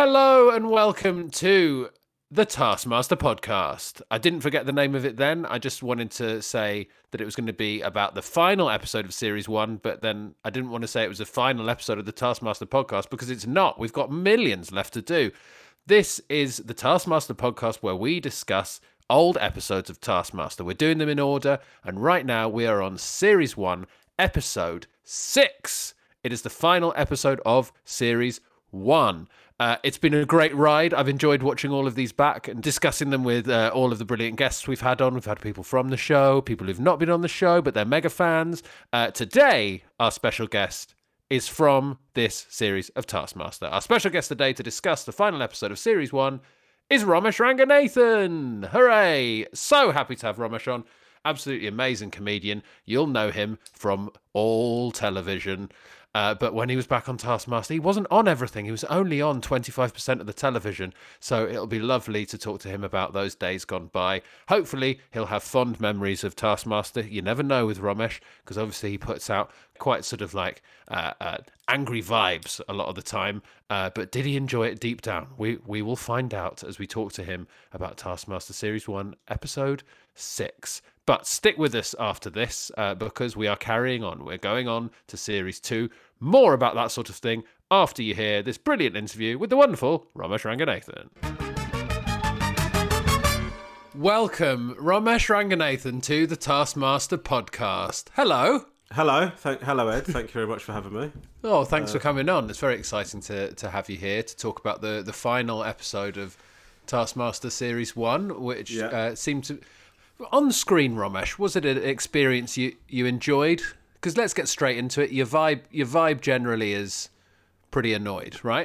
Hello and welcome to the Taskmaster podcast. I didn't forget the name of it then. I just wanted to say that it was going to be about the final episode of Series 1, but then I didn't want to say it was a final episode of the Taskmaster podcast because it's not. We've got millions left to do. This is the Taskmaster podcast where we discuss old episodes of Taskmaster. We're doing them in order, and right now we are on Series 1, Episode 6. It is the final episode of Series 1. It's been a great ride. I've enjoyed watching all of these back and discussing them with all of the brilliant guests we've had on. We've had people from the show, people who've not been on the show, but they're mega fans. Today, our special guest is from this series of Taskmaster. Our special guest today to discuss the final episode of Series 1 is Romesh Ranganathan. Hooray! So happy to have Romesh on. Absolutely amazing comedian. You'll know him from all television. But when he was back on Taskmaster, he wasn't on everything. He was only on 25% of the television. So it'll be lovely to talk to him about those days gone by. Hopefully, he'll have fond memories of Taskmaster. You never know with Romesh, because obviously he puts out quite sort of like angry vibes a lot of the time. But did he enjoy it deep down? We will find out as we talk to him about Taskmaster Series 1, Episode 6. But stick with us after this because we are carrying on. We're going on to Series 2. More about that sort of thing after you hear this brilliant interview with the wonderful Romesh Ranganathan. Welcome, Romesh Ranganathan, to the Taskmaster podcast. Hello. Hello. Hello, Ed. Thank you very much for having me. Oh, thanks for coming on. It's very exciting to have you here to talk about the final episode of Taskmaster Series 1, which seemed to... On screen, Romesh, was it an experience you enjoyed? Because let's get straight into it. Your vibe generally is pretty annoyed, right?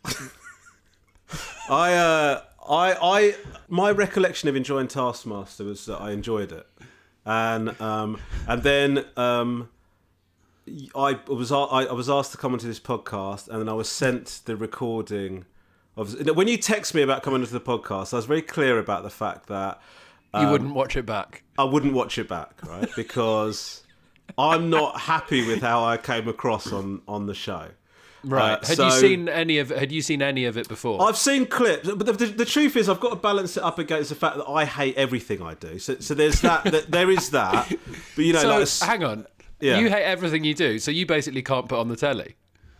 My recollection of enjoying Taskmaster was that I enjoyed it, and then I was asked to come onto this podcast, and then I was sent the recording of. When you text me about coming onto the podcast, I was very clear about the fact that. You wouldn't watch it back. I wouldn't watch it back, right? Because I'm not happy with how I came across on the show. Right. Had you seen any of it before? I've seen clips, but the truth is, I've got to balance it up against the fact that I hate everything I do. So there's that. There is that. But you know, so hang on. Yeah. You hate everything you do, so you basically can't put on the telly.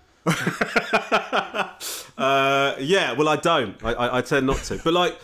Yeah. Well, I don't. I tend not to. But like,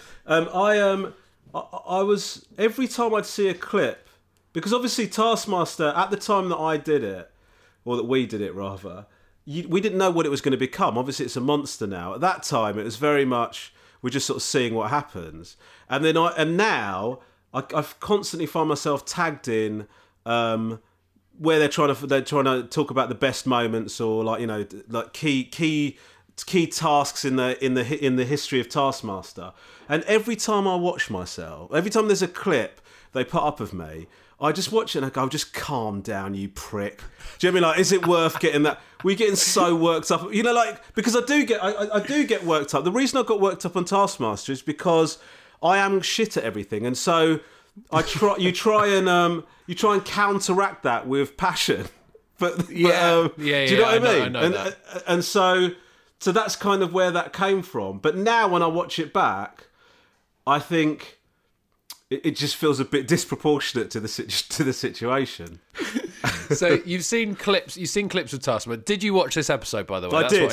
I was, every time I'd see a clip, because obviously Taskmaster, at the time that I did it, or that we did it rather, we didn't know what it was going to become. Obviously it's a monster now. At that time it was very much, we're just sort of seeing what happens. And now I've constantly find myself tagged in where they're trying to talk about the best moments, or like, you know, like key tasks in the history of Taskmaster. And every time I watch myself, every time there's a clip they put up of me, I just watch it and I go, just calm down, you prick. Do you know what I mean? Like, is it worth getting that? We're getting so worked up. You know, like, because I do get worked up. The reason I got worked up on Taskmaster is because I am shit at everything. And so you try and counteract that with passion. But do you know what I mean? I know that. And so that's kind of where that came from. But now when I watch it back, I think it just feels a bit disproportionate to the situation. So you've seen clips of Taskmaster. Did you watch this episode, by the way? I did.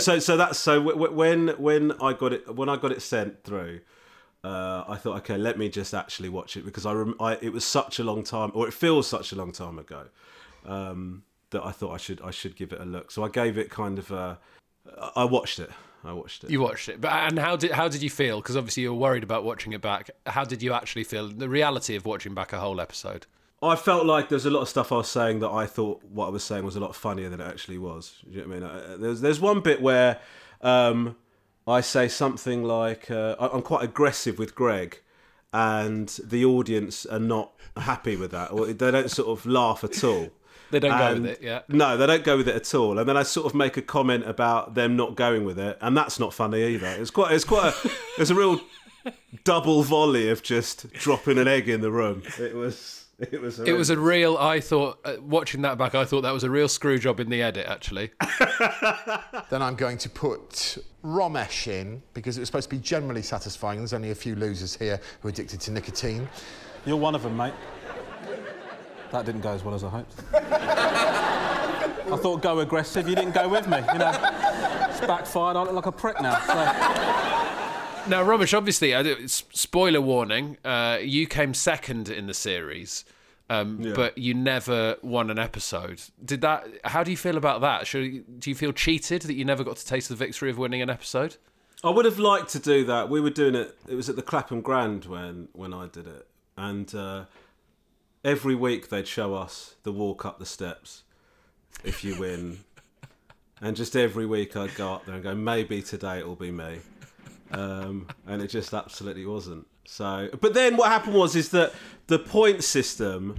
When I got it sent through, I thought, okay, let me just actually watch it, because it was such a long time, or it feels such a long time ago, that I thought I should give it a look. So I gave it kind of I watched it. You watched it, and how did you feel? Because obviously you were worried about watching it back. How did you actually feel? The reality of watching back a whole episode. I felt like there's a lot of stuff I was saying that I thought what I was saying was a lot funnier than it actually was. You know what I mean? There's one bit where I say something like I'm quite aggressive with Greg, and the audience are not happy with that, or they don't sort of laugh at all. They don't go with it, yeah. No, they don't go with it at all. And then I sort of make a comment about them not going with it, and that's not funny either. There's a real double volley of just dropping an egg in the room. It was It was a real. I thought watching that back, I thought that was a real screw job in the edit. Actually, Then I'm going to put Romesh in because it was supposed to be generally satisfying. There's only a few losers here who are addicted to nicotine. You're one of them, mate. That didn't go as well as I hoped. I thought go aggressive. You didn't go with me. You know, it's backfired. I look like a prick now. So. now Romesh, obviously, spoiler warning. You came second in the series. But you never won an episode. How do you feel about that? Do you feel cheated that you never got to taste the victory of winning an episode? I would have liked to do that. We were doing it. It was at the Clapham Grand when I did it, and every week they'd show us the walk up the steps if you win, and just every week I'd go up there and go, maybe today it'll be me, and it just absolutely wasn't. So, but then what happened is that the point system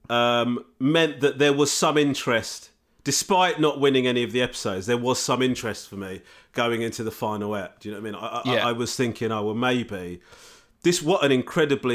meant that there was some interest, despite not winning any of the episodes. There was some interest for me going into the final ep. Do you know what I mean? I was thinking, oh well, maybe this. What an incredible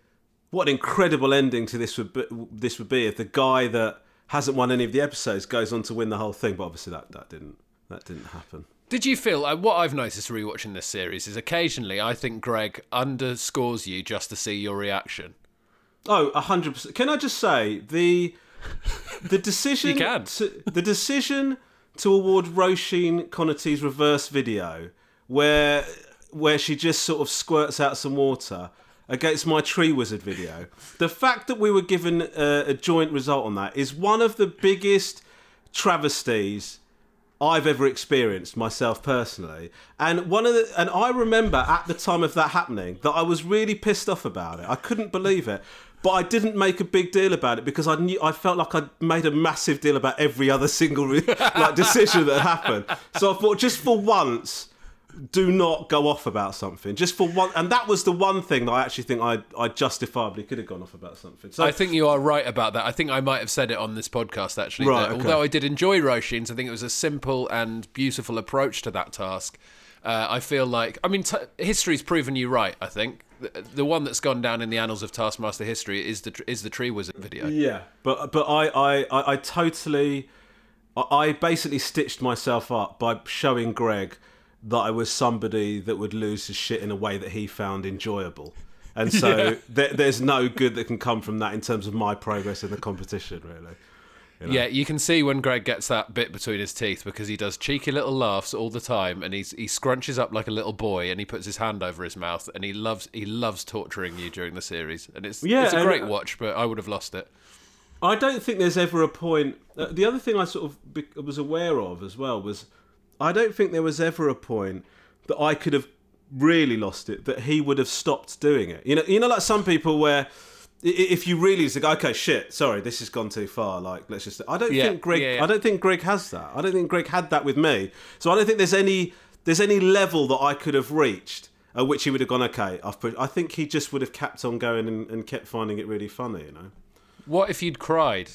ending to this would be if the guy that hasn't won any of the episodes goes on to win the whole thing. But obviously that didn't happen. Did you feel, what I've noticed rewatching this series is occasionally I think Greg underscores you just to see your reaction. Oh, 100%. Can I just say, the decision You can. The decision to award Roisin Conaty's reverse video, where she just sort of squirts out some water, against my Tree Wizard video, the fact that we were given a joint result on that is one of the biggest travesties I've ever experienced myself personally, and I remember at the time of that happening that I was really pissed off about it. I couldn't believe it, but I didn't make a big deal about it because I felt like I'd made a massive deal about every other single decision that happened. So I thought, just for once, do not go off about something. Just for one, and that was the one thing that I actually think I justifiably could have gone off about something. So I think you are right about that. I think I might have said it on this podcast actually. Right, that okay. Although I did enjoy Roisin's, I think it was a simple and beautiful approach to that task. I feel like, history's proven you right. I think the one that's gone down in the annals of Taskmaster history is the Tree Wizard video. Yeah, but I totally, I basically stitched myself up by showing Greg that I was somebody that would lose his shit in a way that he found enjoyable. And so there's no good that can come from that in terms of my progress in the competition, really. You know? Yeah, you can see when Greg gets that bit between his teeth because he does cheeky little laughs all the time, and he scrunches up like a little boy, and he puts his hand over his mouth, and he loves torturing you during the series, and it's a great watch, but I would have lost it. I don't think there's ever a point. The other thing I sort of was aware of as well was I don't think there was ever a point that I could have really lost it, that he would have stopped doing it. You know, like some people where if you really say, okay, shit, sorry, this has gone too far. Like, let's just. I don't think Greg. I don't think Greg has that. I don't think Greg had that with me. So I don't think there's any level that I could have reached at which he would have gone, okay, I've pushed. I think he just would have kept on going and kept finding it really funny. You know. What if you'd cried?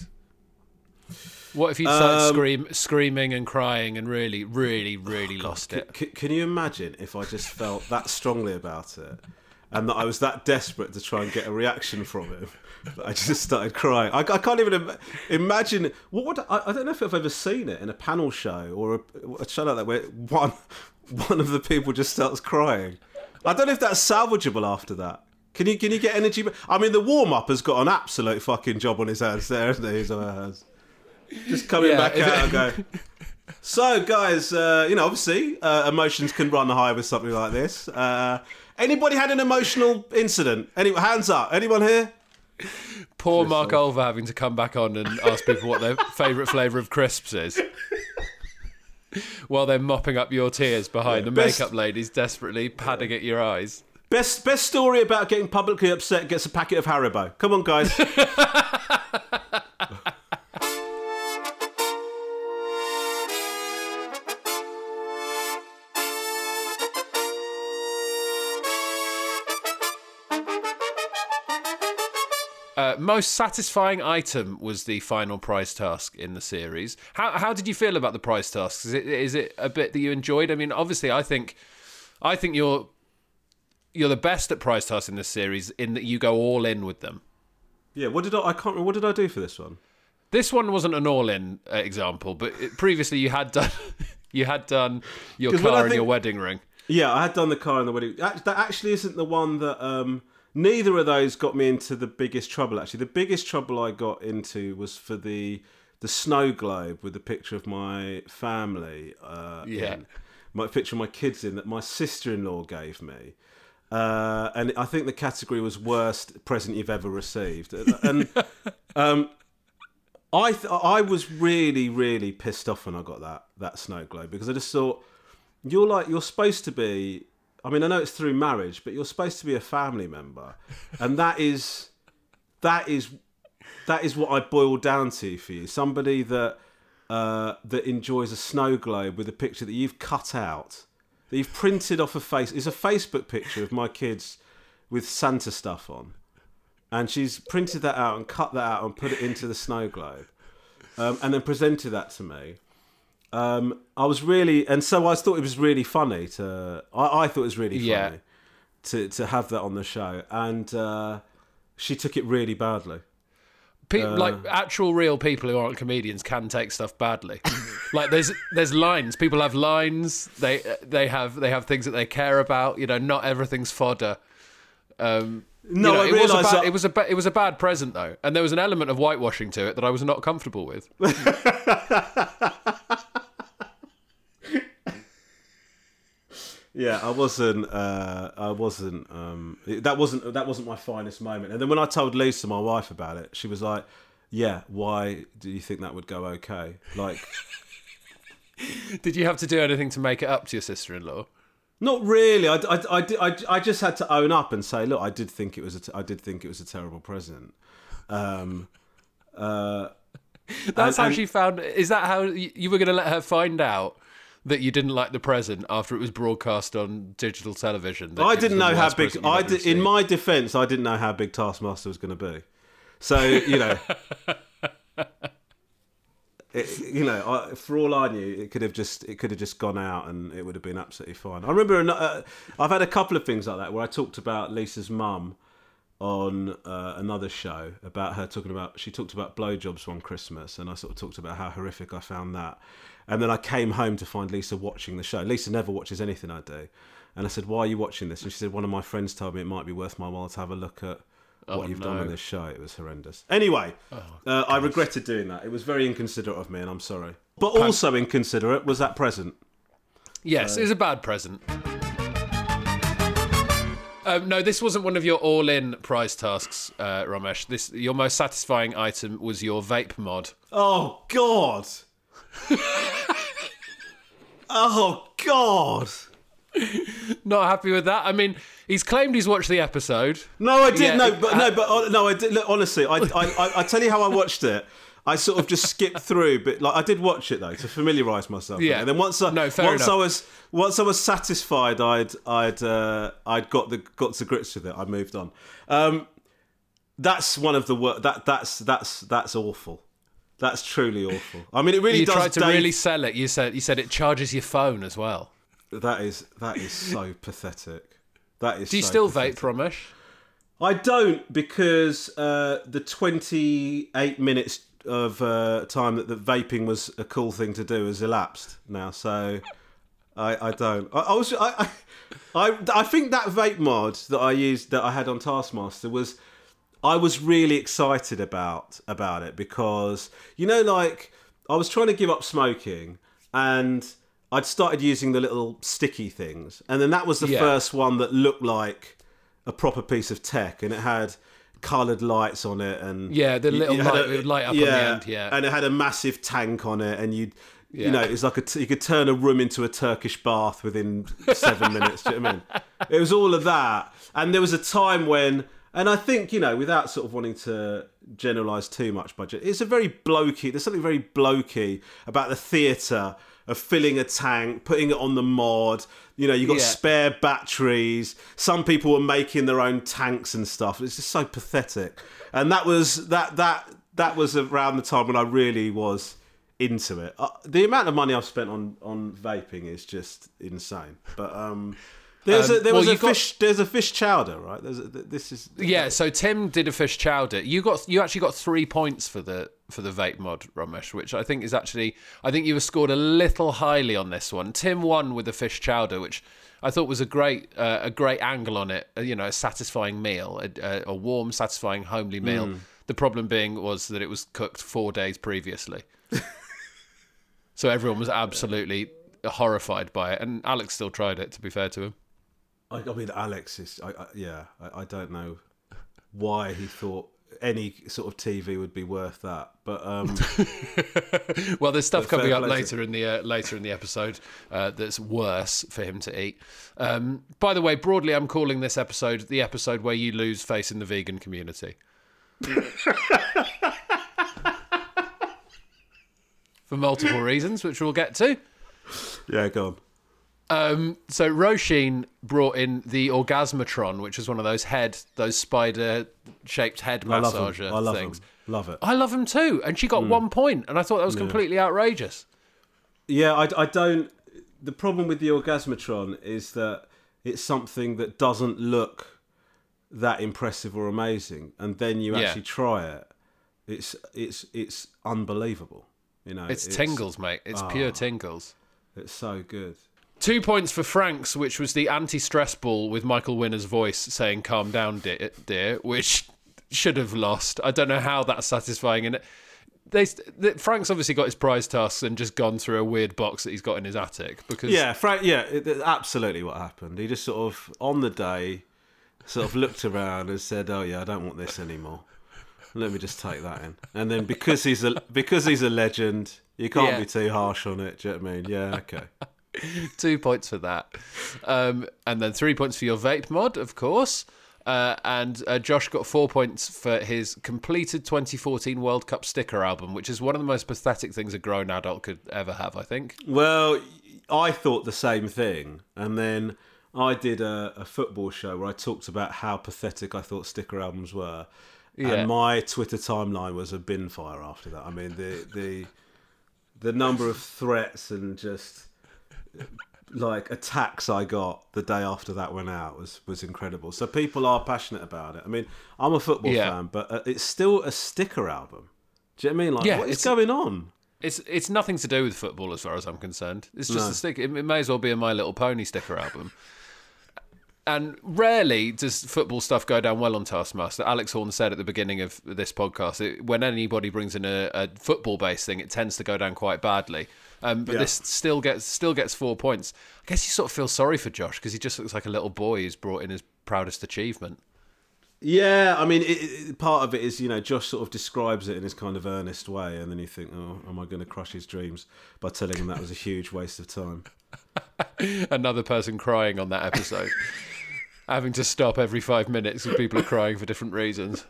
What if you'd started screaming and crying and really, really, really lost it? Can you imagine if I just felt that strongly about it and that I was that desperate to try and get a reaction from him that I just started crying? I can't even imagine. I don't know if I've ever seen it in a panel show or a show like that where one of the people just starts crying. I don't know if that's salvageable after that. Can you get energy? I mean, the warm-up has got an absolute fucking job on his hands there, hasn't he? His hands. Just coming back out and go. So, guys, obviously, emotions can run high with something like this. Anybody had an emotional incident? Hands up. Anyone here? Poor Mark Olver having to come back on and ask people what their favourite flavour of crisps is. While they're mopping up your tears behind the makeup ladies desperately padding at your eyes. Best story about getting publicly upset gets a packet of Haribo. Come on, guys. Most satisfying item was the final prize task in the series. How did you feel about the prize tasks? Is it a bit that you enjoyed? I mean, obviously, I think you're the best at prize tasks in this series in that you go all in with them. Yeah, what did I can't remember. What did I do for this one? This one wasn't an all-in example, but previously you had done your 'Cause when I car and think- your wedding ring. Yeah, I had done the car and the wedding. That actually isn't the one that. Neither of those got me into the biggest trouble. Actually, the biggest trouble I got into was for the snow globe with the picture of my family. My picture of my kids in that my sister-in-law gave me. And I think the category was worst present you've ever received. And I was really, really pissed off when I got that snow globe, because I just thought, you're supposed to be, I mean, I know it's through marriage, but you're supposed to be a family member. And that is what I boiled down to for you. Somebody that enjoys a snow globe with a picture that you've cut out, that you've printed off it's a Facebook picture of my kids with Santa stuff on. And she's printed that out and cut that out and put it into the snow globe. And then presented that to me. I was really, and so I thought it was really funny I thought it was really funny to have that on the show. And she took it really badly. Like actual real people who aren't comedians can take stuff badly. Like there's lines. People have lines. They have things that they care about. Not everything's fodder. No, I realised that it was a bad present though, and there was an element of whitewashing to it that I was not comfortable with. Yeah, I wasn't. That wasn't my finest moment. And then when I told Lisa, my wife, about it, she was like, "Yeah, why do you think that would go okay?" Like, did you have to do anything to make it up to your sister-in-law? Not really. I just had to own up and say, look, I did think it was a terrible present. That's how she found. Is that how you were going to let her find out that you didn't like the present after it was broadcast on digital television? I didn't know how big. In my defence, I didn't know how big Taskmaster was going to be. So for all I knew, it could have just gone out and it would have been absolutely fine. I remember I've had a couple of things like that where I talked about Lisa's mum on another show about her she talked about blowjobs one Christmas, and I sort of talked about how horrific I found that. And then I came home to find Lisa watching the show. Lisa never watches anything I do. And I said, "Why are you watching this?" And she said, "One of my friends told me it might be worth my while to have a look at what you've done on this show." It was horrendous. Anyway, I regretted doing that. It was very inconsiderate of me, and I'm sorry. But also inconsiderate was that present. Yes, it was a bad present. No, this wasn't one of your all-in prize tasks, Romesh. Your most satisfying item was your vape mod. Oh, God. Oh, God. Not happy with that. I mean, he's claimed he's watched the episode. No, I did. I did. Look, honestly, I tell you how I watched it. I sort of just skipped through, but I did watch it though to familiarise myself. Yeah. With it. And then once I was satisfied, I'd got to grips with it. I moved on. That's one of the that's awful. That's truly awful. I mean, it really does. You tried to really sell it. You said it charges your phone as well. That is so pathetic. That is. Do you still vape, Romesh? I don't, because the 28 minutes of time that the vaping was a cool thing to do has elapsed now. So I don't. I think that vape mod that I used, that I had on Taskmaster, I was really excited about it because, I was trying to give up smoking and I'd started using the little sticky things, and then that was the first one that looked like a proper piece of tech, and it had coloured lights on it, and the little light would light up on the end, and it had a massive tank on it, and it's like you could turn a room into a Turkish bath within 7 minutes. Do you know what I mean? It was all of that, and there was a time when, and I think, without sort of wanting to generalise too much, budget, there's something very blokey about the theatre of filling a tank, putting it on the mod. You've got spare batteries. Some people were making their own tanks and stuff. It's just so pathetic. And that was around the time when I really was into it. The amount of money I've spent on vaping is just insane. But There's well, a fish chowder, right? Yeah, so Tim did a fish chowder. You actually got 3 points for the vape mod, Ramesh, which I think you were scored a little highly on this one. Tim won with the fish chowder, which I thought was a great angle on it. A satisfying meal, a warm, satisfying, homely meal. The problem was that it was cooked 4 days previously, so everyone was absolutely horrified by it, and Alex still tried it. To be fair to him. I mean, Alex is... I don't know why he thought any sort of TV would be worth that, but... well, there's stuff coming up later in the episode that's worse for him to eat. By the way, broadly, I'm calling this episode the episode where you lose face in the vegan community. For multiple reasons, which we'll get to. Yeah, go on. So Roisin brought in the Orgasmatron, which is one of those spider-shaped head massager things. Love it. I love them too. And she got 1 point, and I thought that was completely outrageous. Yeah, I don't... The problem with the Orgasmatron is that it's something that doesn't look that impressive or amazing, and then you actually try it. It's unbelievable. It's tingles, mate. It's pure tingles. It's so good. 2 points for Frank's, which was the anti-stress ball with Michael Winner's voice saying "Calm down, dear," which should have lost. I don't know how that's satisfying. And Frank's obviously got his prize tasks and just gone through a weird box that he's got in his attic. Frank. Absolutely what happened. He just sort of on the day, sort of looked around and said, "Oh yeah, I don't want this anymore. Let me just take that in." And then because he's a legend, you can't be too harsh on it. Do you know what I mean? Yeah, okay. 2 points for that. And then 3 points for your vape mod, of course. And Josh got 4 points for his completed 2014 World Cup sticker album, which is one of the most pathetic things a grown adult could ever have, I think. Well, I thought the same thing. And then I did a football show where I talked about how pathetic I thought sticker albums were. Yeah. And my Twitter timeline was a bin fire after that. I mean, the number of threats and just... attacks I got the day after that went out was incredible. So people are passionate about it. I mean, I'm a football fan, but it's still a sticker album. Do you know what I mean? What is going on? It's nothing to do with football as far as I'm concerned. It's just a sticker. It may as well be a My Little Pony sticker album. And rarely does football stuff go down well on Taskmaster. Alex Horne said at the beginning of this podcast, when anybody brings in a football-based thing, it tends to go down quite badly. But this still gets 4 points. I guess you sort of feel sorry for Josh because he just looks like a little boy who's brought in his proudest achievement. Yeah, I mean, part of it is, Josh sort of describes it in his kind of earnest way, and then you think, oh, am I going to crush his dreams by telling him that was a huge waste of time? Another person crying on that episode. Having to stop every 5 minutes because people are crying for different reasons.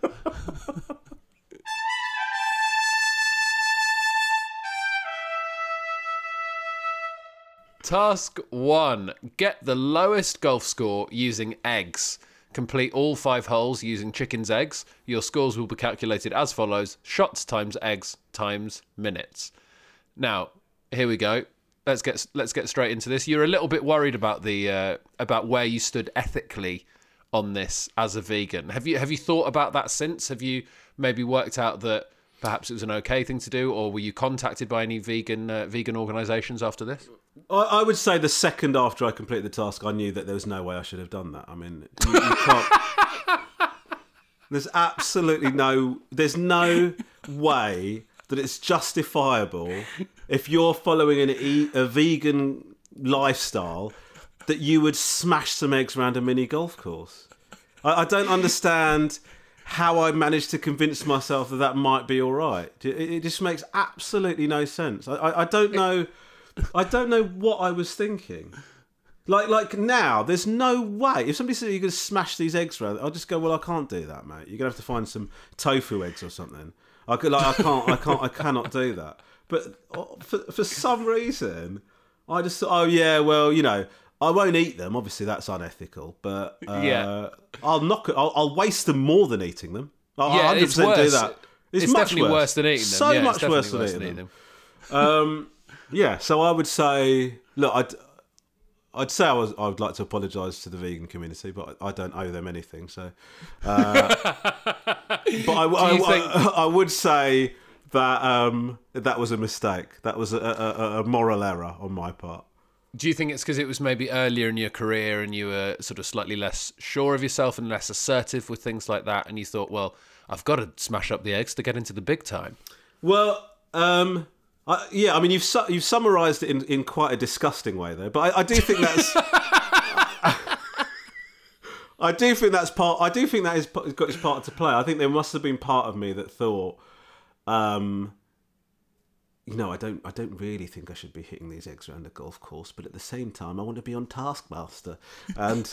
Task 1. Get the lowest golf score using eggs. Complete all 5 holes using chicken's eggs. Your scores will be calculated as follows: shots times eggs times minutes. Now, here we go. Let's get straight into this. You're a little bit worried about about where you stood ethically on this as a vegan. Have you thought about that since? Have you maybe worked out that perhaps it was an okay thing to do, or were you contacted by any vegan organisations after this? I would say the second after I completed the task, I knew that there was no way I should have done that. I mean, you can't. There's absolutely there's no way that it's justifiable if you're following a vegan lifestyle that you would smash some eggs around a mini golf course. I don't understand how I managed to convince myself that might be all right. It just makes absolutely no sense. I don't know. I don't know what I was thinking. Like now, there's no way. If somebody said you're going to smash these eggs around, I'll just go, well, I can't do that, mate. You're going to have to find some tofu eggs or something. I cannot do that. But for some reason, I just thought, oh yeah, well, I won't eat them. Obviously, that's unethical. But I'll waste them more than eating them. I'll 100% do that. It's much definitely worse than eating them. So much worse than eating them. Yeah, so I would say, look, I'd say I would like to apologise to the vegan community, but I don't owe them anything. So, but I would say that that was a mistake. That was a moral error on my part. Do you think it's because it was maybe earlier in your career and you were sort of slightly less sure of yourself and less assertive with things like that, and you thought, well, I've got to smash up the eggs to get into the big time? Well, yeah, I mean, you've summarised it in quite a disgusting way, though. But I do think that's, I do think that has got its part to play. I think there must have been part of me that thought, I don't really think I should be hitting these eggs around a golf course, but at the same time, I want to be on Taskmaster. And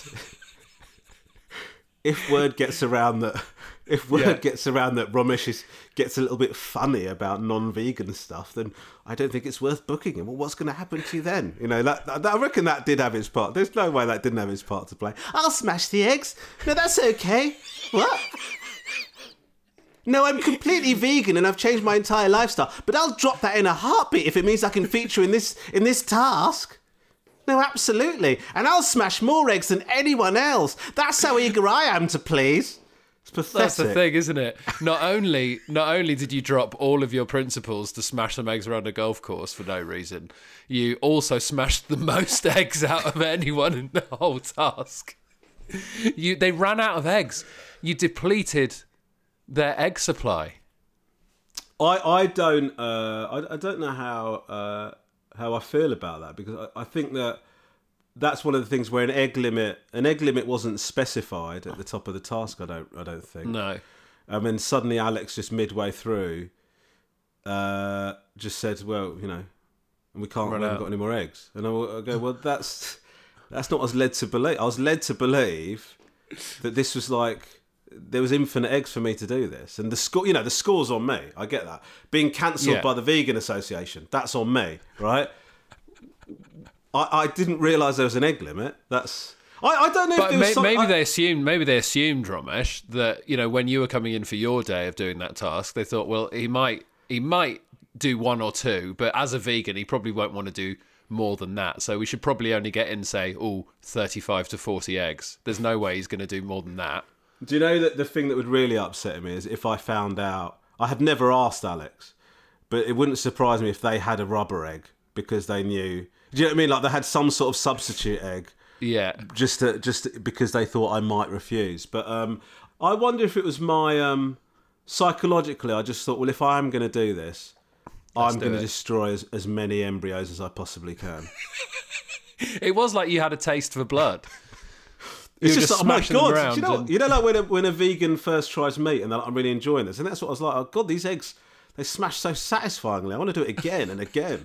if word gets around that Romesh gets a little bit funny about non-vegan stuff, then I don't think it's worth booking him. Well, what's going to happen to you then? I reckon that did have its part. There's no way that didn't have its part to play. I'll smash the eggs. No, that's okay. What? No, I'm completely vegan and I've changed my entire lifestyle. But I'll drop that in a heartbeat if it means I can feature in this task. No, absolutely. And I'll smash more eggs than anyone else. That's how eager I am to please. It's pathetic. That's the thing, isn't it? Not only did you drop all of your principles to smash some eggs around a golf course for no reason, you also smashed the most eggs out of anyone in the whole task. They ran out of eggs. You depleted their egg supply. I don't know how I feel about that, because I think that's one of the things where an egg limit wasn't specified at the top of the task. I don't think. No. And suddenly Alex just midway through just said, well, we haven't got any more eggs. And I go, well, that's not what I was led to believe. I was led to believe that this was like, there was infinite eggs for me to do this, and the score's on me. I get that. Being cancelled by the Vegan Association, that's on me, right? I didn't realise there was an egg limit. That's I don't know. But if there was they assumed Romesh that when you were coming in for your day of doing that task, they thought, well, he might do one or two, but as a vegan, he probably won't want to do more than that. So we should probably only get in, say, 35 to 40 eggs. There's no way he's going to do more than that. Do you know that the thing that would really upset me is if I found out, I had never asked Alex, but it wouldn't surprise me if they had a rubber egg because they knew. Do you know what I mean? Like they had some sort of substitute egg. Yeah. Just because they thought I might refuse. But I wonder if it was my psychologically. I just thought, well, if I am going to do this, I'm going to destroy as many embryos as I possibly can. It was like you had a taste for blood. It's just like, oh my God, you know, like when a vegan first tries meat and they're like, I'm really enjoying this. And that's what I was like, oh God, these eggs, they smash so satisfyingly. I want to do it again and again.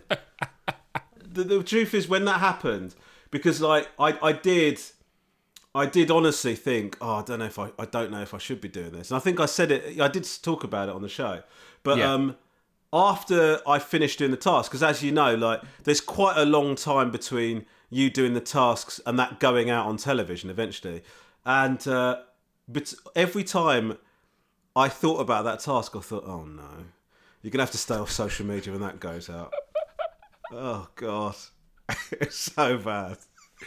The truth is, when that happened, because like I did honestly think, oh, I don't know if I should be doing this. And I think I said it, I did talk about it on the show. But after I finished doing the task, because as you know, like there's quite a long time between you doing the tasks and that going out on television eventually. And but every time I thought about that task, I thought, oh no, you're going to have to stay off social media when that goes out. Oh God, it's so bad.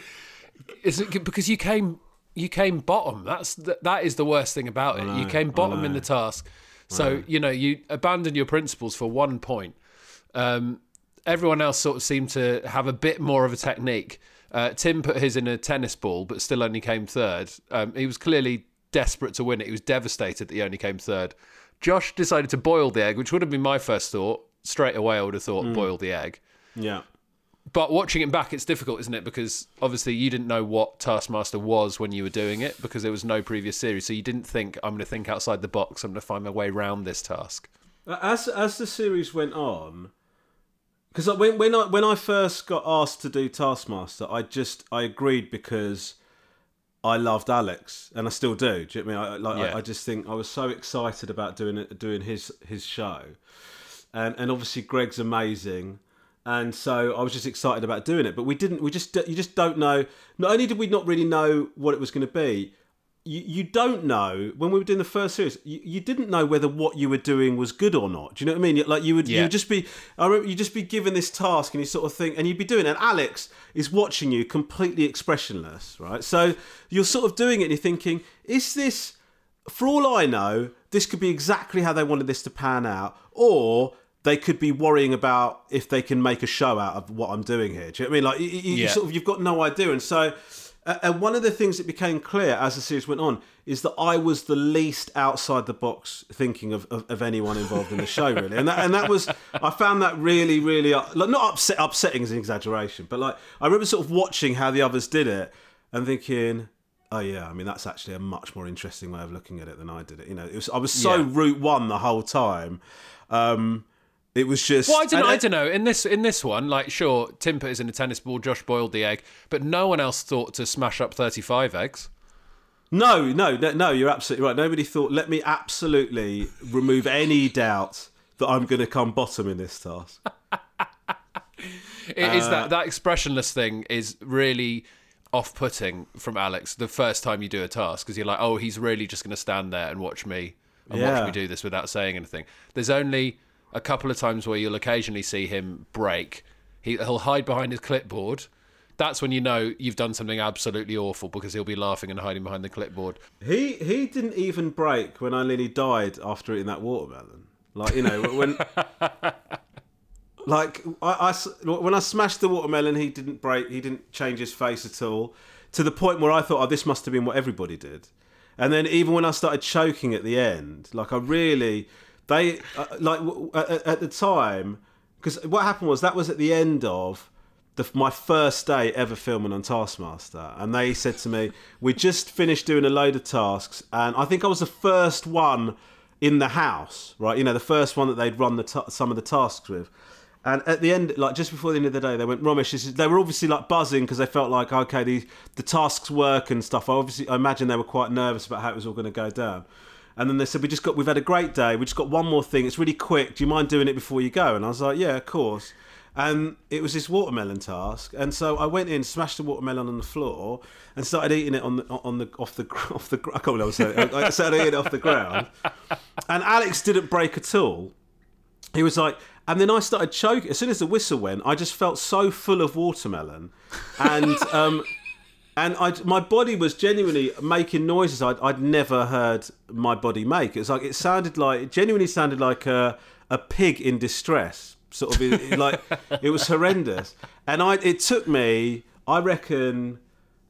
Is it because you came bottom? That is the worst thing about it. You came bottom in the task. So, you abandoned your principles for 1 point. Everyone else sort of seemed to have a bit more of a technique. Tim put his in a tennis ball, but still only came third. He was clearly desperate to win it. He was devastated that he only came third. Josh decided to boil the egg, which would have been my first thought. Straight away, I would have thought boil the egg. Yeah. But watching it back, it's difficult, isn't it? Because obviously you didn't know what Taskmaster was when you were doing it, because there was no previous series. So you didn't think, I'm going to think outside the box. I'm going to find my way around this task. As the series went on, because when I first got asked to do Taskmaster, I agreed because I loved Alex, and I still do. Do you know what I mean? I just think I was so excited about doing his show, and obviously Greg's amazing. And so I was just excited about doing it, but you just don't know. Not only did we not really know what it was going to be, you don't know, when we were doing the first series, you didn't know whether what you were doing was good or not. Do you know what I mean? Like you would just be, I remember you'd just be given this task and you sort of think, and you'd be doing it, and Alex is watching you completely expressionless, right? So you're sort of doing it and you're thinking, is this, for all I know, this could be exactly how they wanted this to pan out, or they could be worrying about if they can make a show out of what I'm doing here. Do you know what I mean? Like you sort of, you've got no idea. And so, and one of the things that became clear as the series went on is that I was the least outside the box thinking of anyone involved in the show, really. And that was, I found that really, really, like, not upsetting is an exaggeration, but like, I remember sort of watching how the others did it and thinking, oh yeah, I mean, that's actually a much more interesting way of looking at it than I did it. You know, I was so route one the whole time. It was just... Well, I don't know. In this one, like, sure, Tim put is in a tennis ball, Josh boiled the egg, but no one else thought to smash up 35 eggs. No, you're absolutely right. Nobody thought, let me absolutely remove any doubt that I'm going to come bottom in this task. It is that expressionless thing is really off-putting from Alex the first time you do a task, because you're like, oh, he's really just going to stand there and watch me do this without saying anything. There's only a couple of times where you'll occasionally see him break. He'll hide behind his clipboard. That's when you know you've done something absolutely awful, because he'll be laughing and hiding behind the clipboard. He didn't even break when I nearly died after eating that watermelon. Like, you know, when... Like, when I smashed the watermelon, he didn't break, he didn't change his face at all, to the point where I thought, oh, this must have been what everybody did. And then even when I started choking at the end, like, I really... They, at the time, because what happened was that was at the end of my first day ever filming on Taskmaster, and they said to me, we just finished doing a load of tasks, and I think I was the first one in the house, right? You know, the first one that they'd run some of the tasks with. And at the end, like just before the end of the day, they went, Romesh, they were obviously like buzzing because they felt like, okay, the tasks work and stuff. I imagine they were quite nervous about how it was all going to go down. And then they said, we've had a great day. We just got one more thing. It's really quick. Do you mind doing it before you go? And I was like, yeah, of course. And it was this watermelon task. And so I went in, smashed the watermelon on the floor, and started eating it off the I can't believe I was saying it. I started eating it off the ground. And Alex didn't break at all. He was like, and then I started choking. As soon as the whistle went, I just felt so full of watermelon, and my body was genuinely making noises I'd never heard my body make. It genuinely sounded like a pig in distress. Sort of, like, it was horrendous. And it took me, I reckon,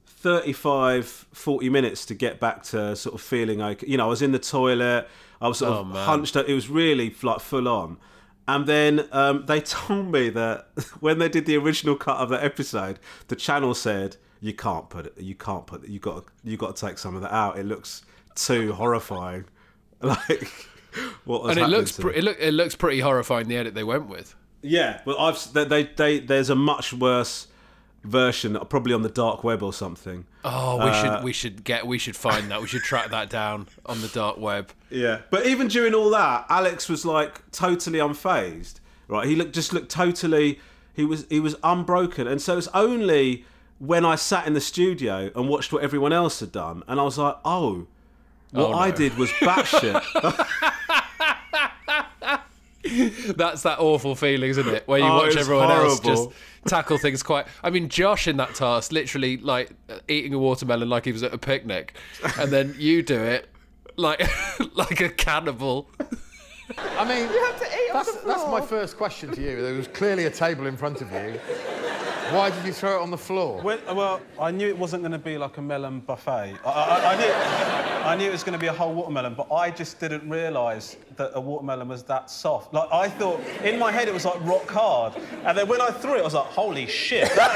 35-40 minutes to get back to sort of feeling okay. You know, I was in the toilet, I was sort of hunched up. It was really like full on. And then they told me that when they did the original cut of that episode, the channel said, you got to take some of that out. It looks too horrifying. Like, what was happening? And it looks pretty horrifying, the edit they went with. Yeah, well, there's a much worse version, probably on the dark web or something. Oh, we should find that. We should track that down on the dark web. Yeah, but even during all that, Alex was like totally unfazed. Right, he looked totally. He was unbroken, and so it's only when I sat in the studio and watched what everyone else had done, and I was like, I did was batshit. That's that awful feeling, isn't it? Where you watch everyone else just tackle things quite... I mean, Josh in that task, literally, like, eating a watermelon like he was at a picnic. And then you do it like like a cannibal. I mean, you have to eat on the floor. That's my first question to you. There was clearly a table in front of you. Why did you throw it on the floor? Well, I knew it wasn't going to be like a melon buffet. I knew it was going to be a whole watermelon, but I just didn't realise that a watermelon was that soft. Like, I thought, in my head, it was like rock hard. And then when I threw it, I was like, holy shit, that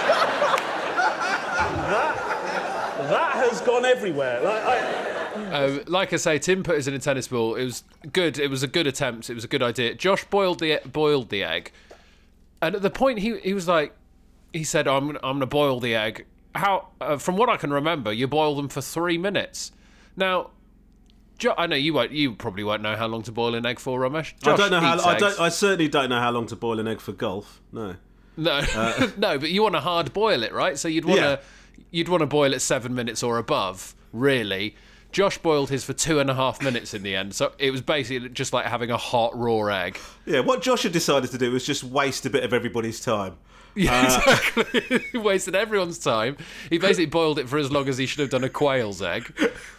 has gone everywhere. Like I say, Tim put us in a tennis ball. It was good. It was a good attempt. It was a good idea. Josh boiled the egg. And at the point, he was like... He said, I'm going to boil the egg. How? From what I can remember, you boil them for 3 minutes. Now, I know you probably won't know how long to boil an egg for, Romesh. I don't know I certainly don't know how long to boil an egg for golf. No. No, no, but you want to hard boil it, right? So you'd want to boil it 7 minutes or above really. Josh boiled his for 2.5 minutes in the end, so it was basically just like having a hot raw egg. Yeah, what Josh had decided to do was just waste a bit of everybody's time. Yeah, exactly. He wasted everyone's time. He basically boiled it for as long as he should have done a quail's egg.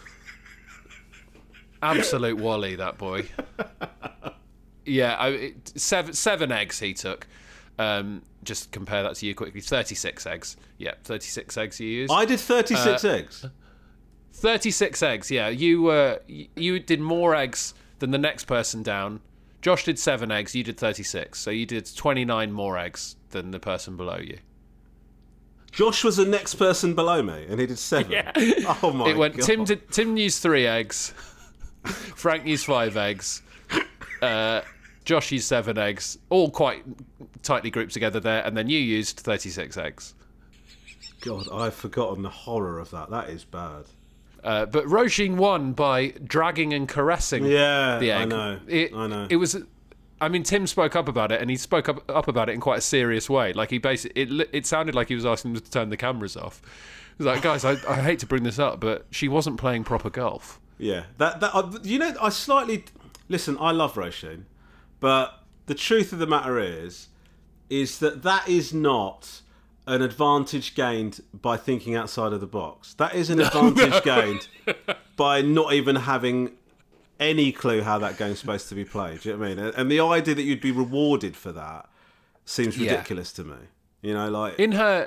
Absolute Wally, that boy. Yeah, seven eggs he took. Just compare that to you quickly. 36 eggs. Yeah, 36 eggs you used. I did 36 eggs. 36 eggs, yeah. You did more eggs than the next person down. Josh did 7 eggs, you did 36. So you did 29 more eggs than the person below you. Josh was the next person below me, and he did 7. Yeah. Oh my God. Tim used 3 eggs. Frank used 5 eggs. Josh used 7 eggs. All quite tightly grouped together there. And then you used 36 eggs. God, I've forgotten the horror of that. That is bad. But Roisin won by dragging and caressing the egg. I know. It was... I mean, Tim spoke up about it, and he spoke up about it in quite a serious way. Like, he basically... It sounded like he was asking them to turn the cameras off. He was like, guys, I hate to bring this up, but she wasn't playing proper golf. Yeah. I slightly... Listen, I love Roisin, but the truth of the matter is that is not an advantage gained by thinking outside of the box. That is an advantage gained by not even having any clue how that game's supposed to be played. Do you know what I mean? And the idea that you'd be rewarded for that seems ridiculous to me. You know, like in her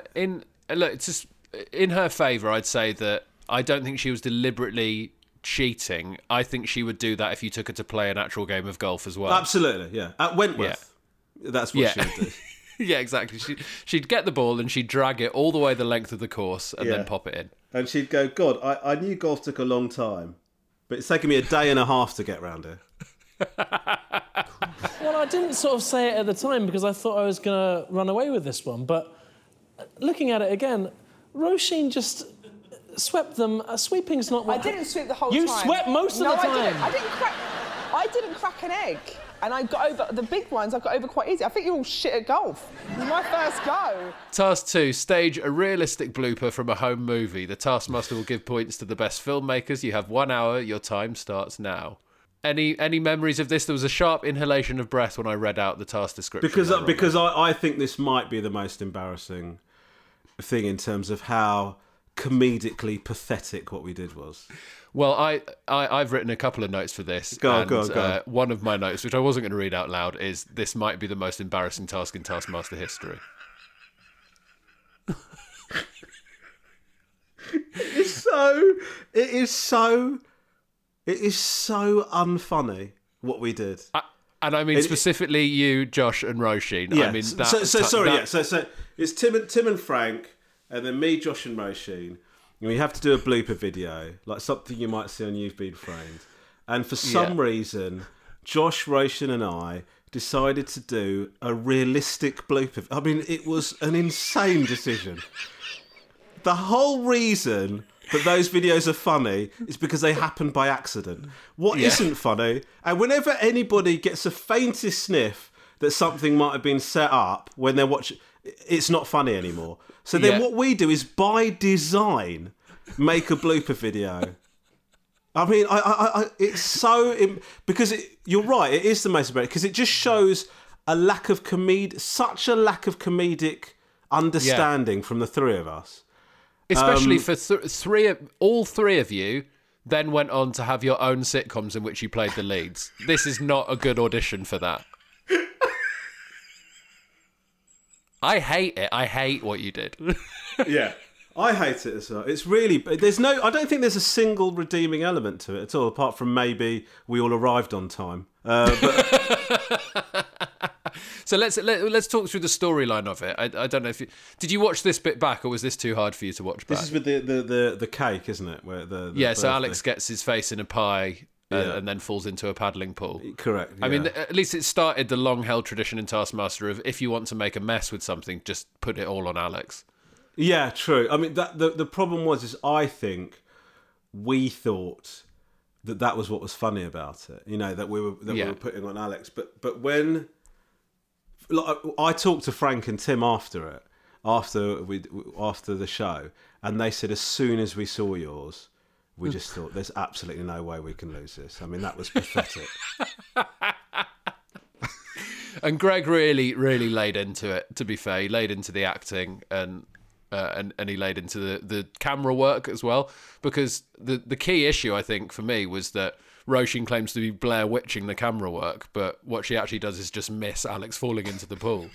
favour, I'd say that I don't think she was deliberately cheating. I think she would do that if you took her to play an actual game of golf as well. Absolutely, yeah. At Wentworth, that's what she would do. Yeah, exactly. She'd get the ball and she'd drag it all the way the length of the course and then pop it in. And she'd go, God, I knew golf took a long time, but it's taken me a day and a half to get round here. Well, I didn't sort of say it at the time because I thought I was going to run away with this one, but looking at it again, Roisin just swept them. Sweeping's not what... I didn't sweep the whole you time. You swept most of the time. I didn't crack an egg. And I got over the big ones. I got over quite easy. I think you're all shit at golf. It was my first go. Task 2: stage a realistic blooper from a home movie. The Taskmaster will give points to the best filmmakers. You have 1 hour. Your time starts now. Any memories of this? There was a sharp inhalation of breath when I read out the task description. Because I think this might be the most embarrassing thing in terms of how comedically pathetic what we did was. Well, I've written a couple of notes for this. Go on. One of my notes, which I wasn't going to read out loud, is this might be the most embarrassing task in Taskmaster history. It is so unfunny what we did. And I mean specifically you, Josh, and Roisin. Yeah. I mean, So it's Tim and Frank, and then me, Josh, and Roisin. And we have to do a blooper video, like something you might see on You've Been Framed. And for some reason, Josh, Roisin and I decided to do a realistic blooper. I mean, it was an insane decision. The whole reason that those videos are funny is because they happen by accident. What isn't funny, and whenever anybody gets a faintest sniff that something might have been set up when they're watching, it's not funny anymore. So then what we do is, by design, make a blooper video. I mean, it's so... because you're right, it is the most embarrassing, because it just shows such a lack of comedic understanding from the three of us. Especially for all three of you then went on to have your own sitcoms in which you played the leads. This is not a good audition for that. I hate it. I hate what you did. Yeah, I hate it as well. It's really... I don't think there's a single redeeming element to it at all, apart from maybe we all arrived on time. So let's talk through the storyline of it. I don't know if did you watch this bit back, or was this too hard for you to watch back? This is with the cake, isn't it? Where the so Alex gets his face in a pie and then falls into a paddling pool. Correct. Yeah. I mean, at least it started the long-held tradition in Taskmaster of, if you want to make a mess with something, just put it all on Alex. Yeah, true. I mean, the problem is I think we thought that was what was funny about it. You know, that we were putting on Alex. But when I talked to Frank and Tim after the show, and they said as soon as we saw yours, we just thought there's absolutely no way we can lose this. I mean, that was pathetic. And Greg really, really laid into it. To be fair, he laid into the acting and he laid into the camera work as well. Because the key issue, I think, for me was that Roisin claims to be Blair Witching the camera work, but what she actually does is just miss Alex falling into the pool.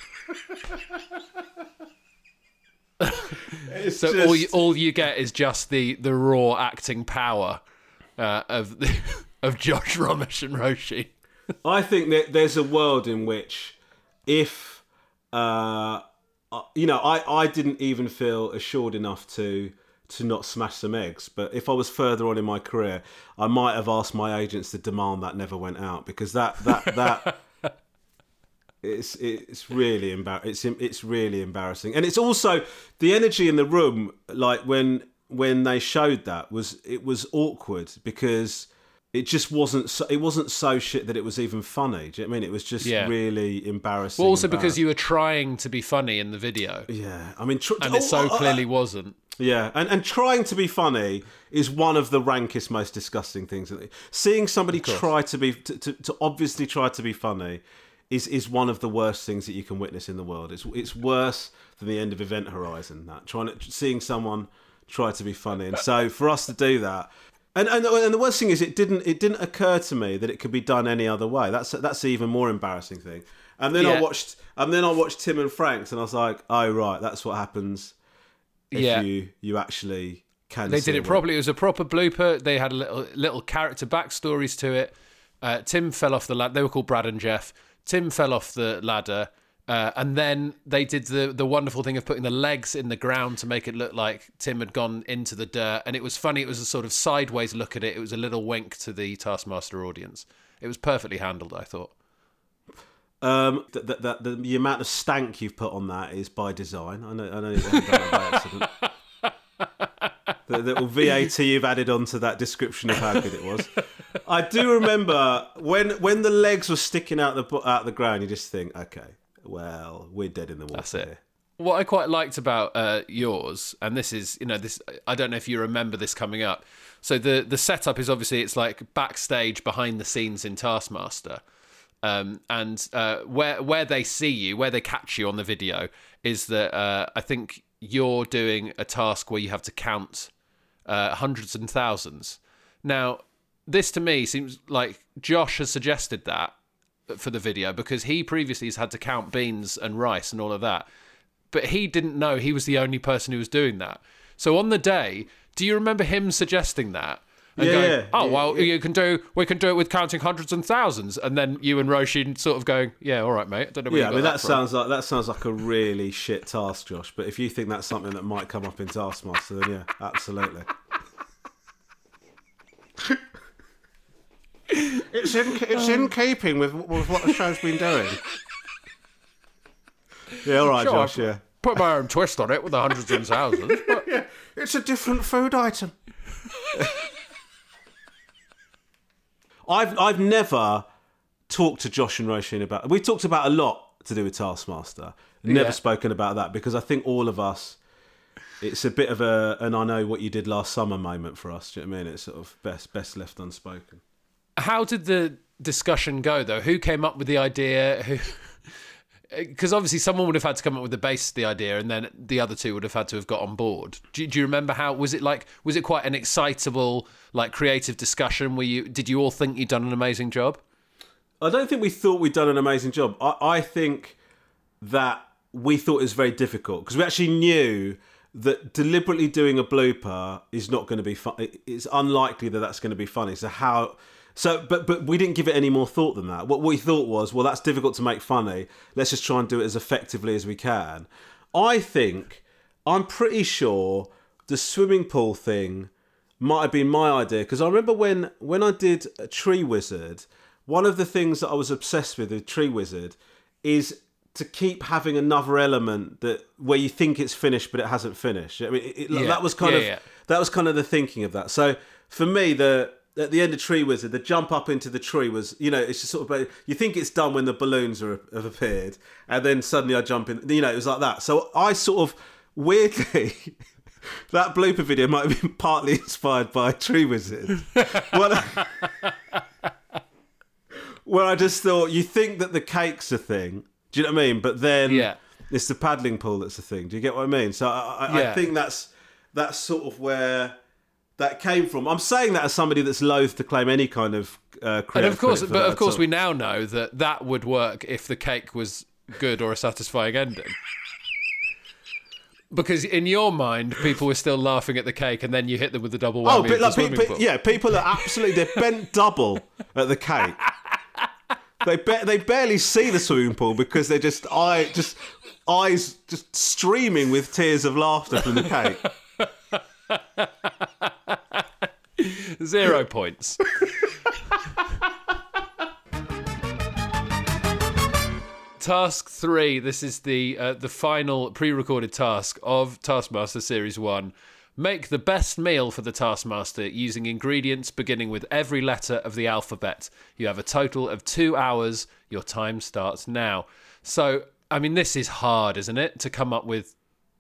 So just... all you get is just the raw acting power of Josh Romesh and Roisin. I think that there's a world in which if, I didn't even feel assured enough to not smash some eggs, but if I was further on in my career, I might have asked my agents to demand that never went out, because that it's really it's really embarrassing. And it's also the energy in the room, like when they showed that, was awkward, because it just wasn't so shit that it was even funny. Do you know what I mean? It was just really embarrassing. Well, also because you were trying to be funny in the video. Yeah, I mean, and it so clearly wasn't. Yeah, and trying to be funny is one of the rankest, most disgusting things. Seeing somebody try to be to obviously try to be funny is one of the worst things that you can witness in the world. It's worse than the end of Event Horizon. Seeing someone try to be funny, and so for us to do that. And the worst thing is, it didn't occur to me that it could be done any other way. That's the even more embarrassing thing. And then I watched Tim and Frank's, and I was like, oh right, that's what happens if you actually can. They did it properly. It was a proper blooper. They had a little character backstories to it. Tim fell off the ladder. They were called Brad and Jeff. Tim fell off the ladder. And then they did the wonderful thing of putting the legs in the ground to make it look like Tim had gone into the dirt. And it was funny. It was a sort of sideways look at it. It was a little wink to the Taskmaster audience. It was perfectly handled, I thought. The amount of stank you've put on that is by design. I know you haven't done it by accident. The little VAT you've added onto that description of how good it was. I do remember when the legs were sticking out the ground, you just think, okay, well, we're dead in the water. That's it. Here. What I quite liked about yours, and this is, I don't know if you remember this coming up. So the setup is obviously, it's like backstage behind the scenes in Taskmaster. And where they see you, where they catch you on the video, is that I think you're doing a task where you have to count hundreds and thousands. Now, this to me seems like Josh has suggested that for the video, because he previously has had to count beans and rice and all of that, but he didn't know he was the only person who was doing that. So on the day, do you remember him suggesting that? And we can do it with counting hundreds and thousands, and then you and Roisin sort of going, yeah, all right, mate. I don't know where you got that sounds like a really shit task, Josh. But if you think that's something that might come up in Taskmaster, then yeah, absolutely. It's in keeping with what the show's been doing. Yeah, all right, sure, Josh. Yeah, put my own twist on it with the hundreds and thousands. But... yeah, it's a different food item. I've never talked to Josh and Roisin about... We've talked about a lot to do with Taskmaster. Never spoken about that, because I think all of us... It's a bit of an I know what you did last summer moment for us. Do you know what I mean? It's sort of best left unspoken. How did the discussion go, though? Who came up with the idea? Because obviously someone would have had to come up with the base of the idea, and then the other two would have had to have got on board. Do you remember how was it like? Was it quite an excitable, like, creative discussion? Did you all think you'd done an amazing job? I don't think we thought we'd done an amazing job. I think that we thought it was very difficult, because we actually knew that deliberately doing a blooper is not going to be fun. It's unlikely that that's going to be funny. But we didn't give it any more thought than that. What we thought was, well, that's difficult to make funny. Let's just try and do it as effectively as we can. I'm pretty sure the swimming pool thing might have been my idea, because I remember when I did a Tree Wizard, one of the things that I was obsessed with Tree Wizard is to keep having another element where you think it's finished but it hasn't finished. I mean, that was kind of the thinking of that. So for me, at the end of Tree Wizard, the jump up into the tree was, it's just sort of, you think it's done when the balloons have appeared, and then suddenly I jump in, it was like that. So I sort of weirdly, that blooper video might have been partly inspired by Tree Wizard. Where I just thought, you think that the cake's a thing, do you know what I mean? But then it's the paddling pool that's a thing. Do you get what I mean? So I think that's sort of where that came from. I'm saying that as somebody that's loath to claim any kind of creative And of course, credit for but that of course, at all. we now know that would work if the cake was good or a satisfying ending. Because in your mind, people were still laughing at the cake, and then you hit them with the double whammy. but of the swimming pool. yeah, people are absolutely, they're bent double at the cake. They barely see the swimming pool because they're just eyes just streaming with tears of laughter from the cake. 0 points. Task 3. This is the final pre-recorded task of Taskmaster Series 1. Make the best meal for the Taskmaster using ingredients beginning with every letter of the alphabet. You have a total of 2 hours. Your time starts now. So, I mean, this is hard, isn't it? To come up with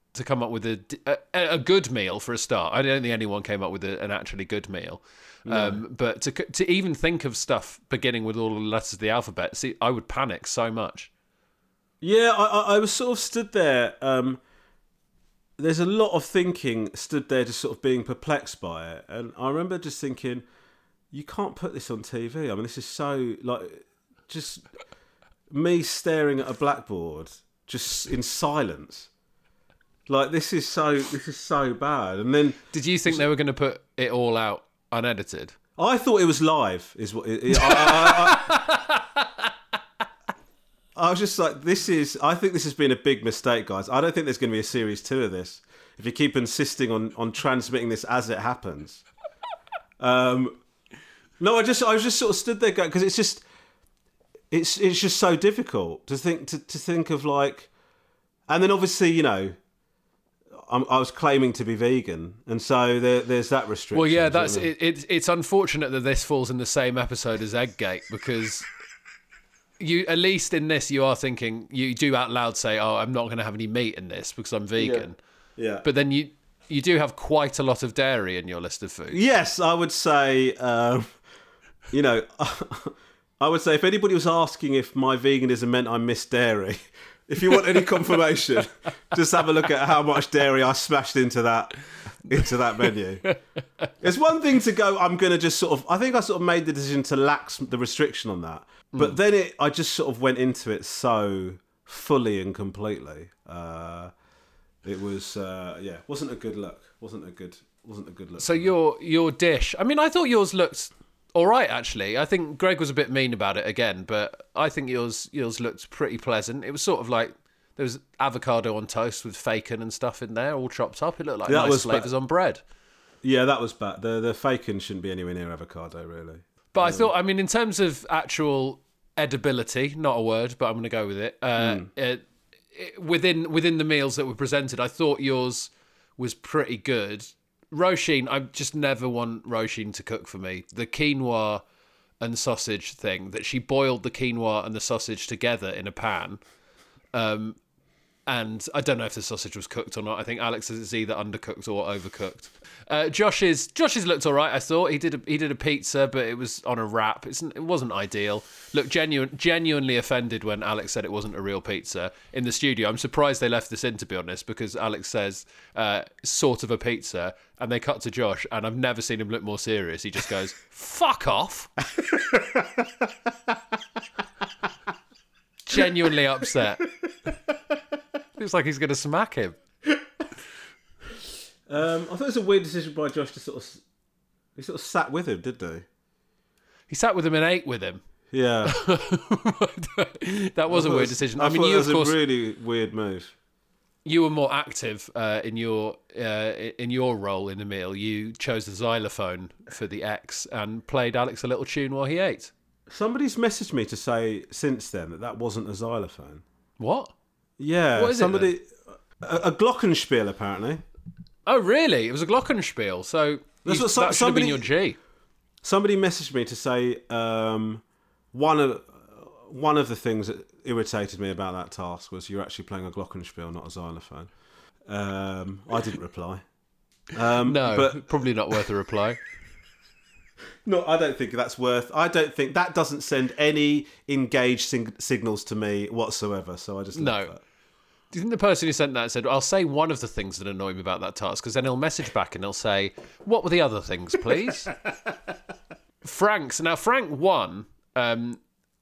a good meal for a start. I don't think anyone came up with an actually good meal. No. But to even think of stuff beginning with all the letters of the alphabet, see, I would panic so much. Yeah, I was sort of stood there. There's a lot of thinking stood there, just sort of being perplexed by it. And I remember just thinking, you can't put this on TV. I mean, this is so, like, just me staring at a blackboard, just in silence. Like, this is so bad. And then, did you think they were going to put it all out unedited? I thought it was live. Is what I was just like, I think this has been a big mistake, guys. I don't think there's going to be a series 2 of this if you keep insisting on transmitting this as it happens. No, I was just sort of stood there going, because it's just so difficult to think of, like, and then obviously, you know, I was claiming to be vegan, and so there's that restriction. Well, yeah, it's unfortunate that this falls in the same episode as Egggate, because you, at least in this, you are thinking, you do out loud say, "Oh, I'm not going to have any meat in this because I'm vegan." Yeah. But then you do have quite a lot of dairy in your list of foods. Yes, I would say, you know, I would say if anybody was asking if my veganism meant I miss dairy, if you want any confirmation, just have a look at how much dairy I smashed into that menu. It's one thing to go, I'm going to just sort of, I think I sort of made the decision to lax the restriction on that. But then I just sort of went into it so fully and completely. It was, wasn't a good look. Wasn't a good look. So your dish, I mean, I thought yours looked all right, actually. I think Greg was a bit mean about it again, but I think yours looked pretty pleasant. It was sort of like there was avocado on toast with bacon and stuff in there, all chopped up. It looked like nice flavours on bread. Yeah, that was bad. The bacon shouldn't be anywhere near avocado, really. But I thought, I mean, in terms of actual edibility, not a word, but I'm going to go with it. Within the meals that were presented, I thought yours was pretty good. Roisin, I just never want Roisin to cook for me. The quinoa and sausage thing, that she boiled the quinoa and the sausage together in a pan. And I don't know if the sausage was cooked or not. I think Alex says it's either undercooked or overcooked. Josh's looked all right, I thought. He did a pizza, but it was on a wrap. It wasn't ideal. Looked genuinely offended when Alex said it wasn't a real pizza in the studio. I'm surprised they left this in, to be honest, because Alex says sort of a pizza, and they cut to Josh, and I've never seen him look more serious. He just goes, "Fuck off." Genuinely upset. Looks like he's going to smack him. I thought it was a weird decision by Josh to sort of sat with him, didn't he? He sat with him and ate with him. Yeah. That was a weird decision. I mean, thought you, it was of course, a really weird move. You were more active in your role in the meal. You chose the xylophone for the X and played Alex a little tune while he ate. Somebody's messaged me to say since then that wasn't a xylophone. What? Yeah, what is somebody a glockenspiel apparently. Oh, really? It was a glockenspiel. So that should have been your G. Somebody messaged me to say one of the things that irritated me about that task was you're actually playing a glockenspiel, not a xylophone. I didn't reply. No, but probably not worth a reply. no, I don't think that's worth. I don't think that doesn't send any engaged signals to me whatsoever. So I just left No. that. Do you think the person who sent that said, I'll say one of the things that annoy me about that task, because then he'll message back and he'll say, what were the other things, please? Frank 1, I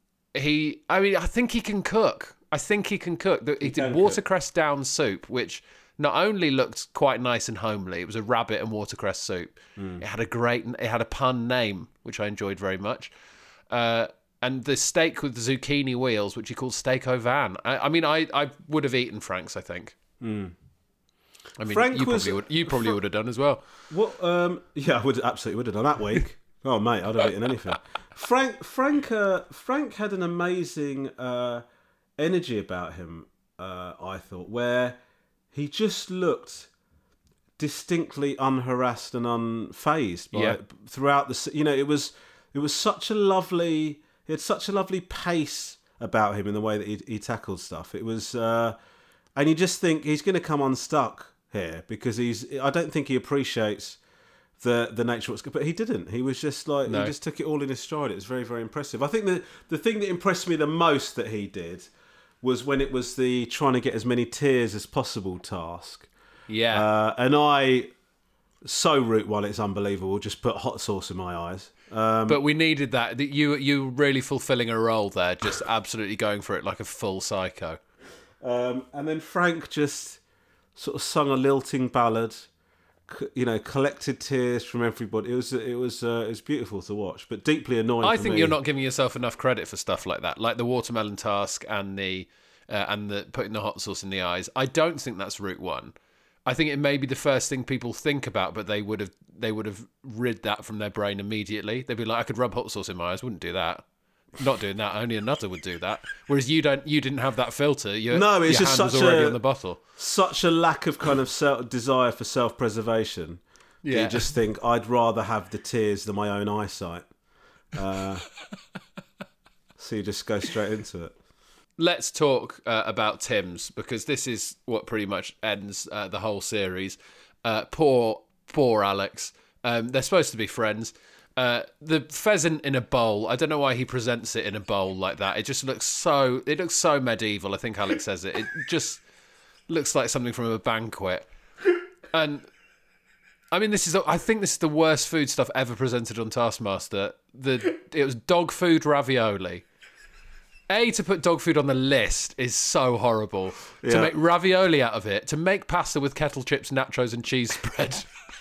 think he can cook. He did watercress down soup, which not only looked quite nice and homely, it was a rabbit and watercress soup. It had a pun name, which I enjoyed very much. And the steak with the zucchini wheels, which he called steak au vin. I would have eaten Frank's, I think. I mean, Frank you probably would have done as well. What? Yeah, I would have done that week. Oh mate, I'd have eaten anything. Frank had an amazing energy about him. I thought, where he just looked distinctly unharassed and unfazed throughout the. It was such a lovely. He had such a lovely pace about him in the way that he tackled stuff. It was, and you just think he's going to come unstuck here because I don't think he appreciates the nature of what's good, but he didn't. He was just like, he just took it all in his stride. It was very, very impressive. I think the thing that impressed me the most that he did was when it was the trying to get as many tears as possible task. Yeah. And I, so root one, it's unbelievable, just put hot sauce in my eyes. But we needed that. You were really fulfilling a role there, just absolutely going for it like a full psycho. And then Frank just sort of sung a lilting ballad, collected tears from everybody. It was beautiful to watch, but deeply annoying. I for think me. you're not giving yourself enough credit for stuff like that, like the watermelon task and the putting the hot sauce in the eyes. I don't think that's route one. I think it may be the first thing people think about, but they would have rid that from their brain immediately. They'd be like, I could rub hot sauce in my eyes. Wouldn't do that. Not doing that. Only a nutter would do that. Whereas you didn't have that filter. Your hand was already on the bottle. Such a lack of kind of desire for self-preservation. Yeah. You just think I'd rather have the tears than my own eyesight. So you just go straight into it. Let's talk about Tim's, because this is what pretty much ends the whole series. Poor Alex. They're supposed to be friends. The pheasant in a bowl. I don't know why he presents it in a bowl like that. It just looks so medieval. I think Alex says it. It just looks like something from a banquet. And I mean, I think this is the worst food stuff ever presented on Taskmaster. It was dog food ravioli. To put dog food on the list is so horrible. Yeah. To make ravioli out of it, to make pasta with kettle chips, nachos, and cheese spread.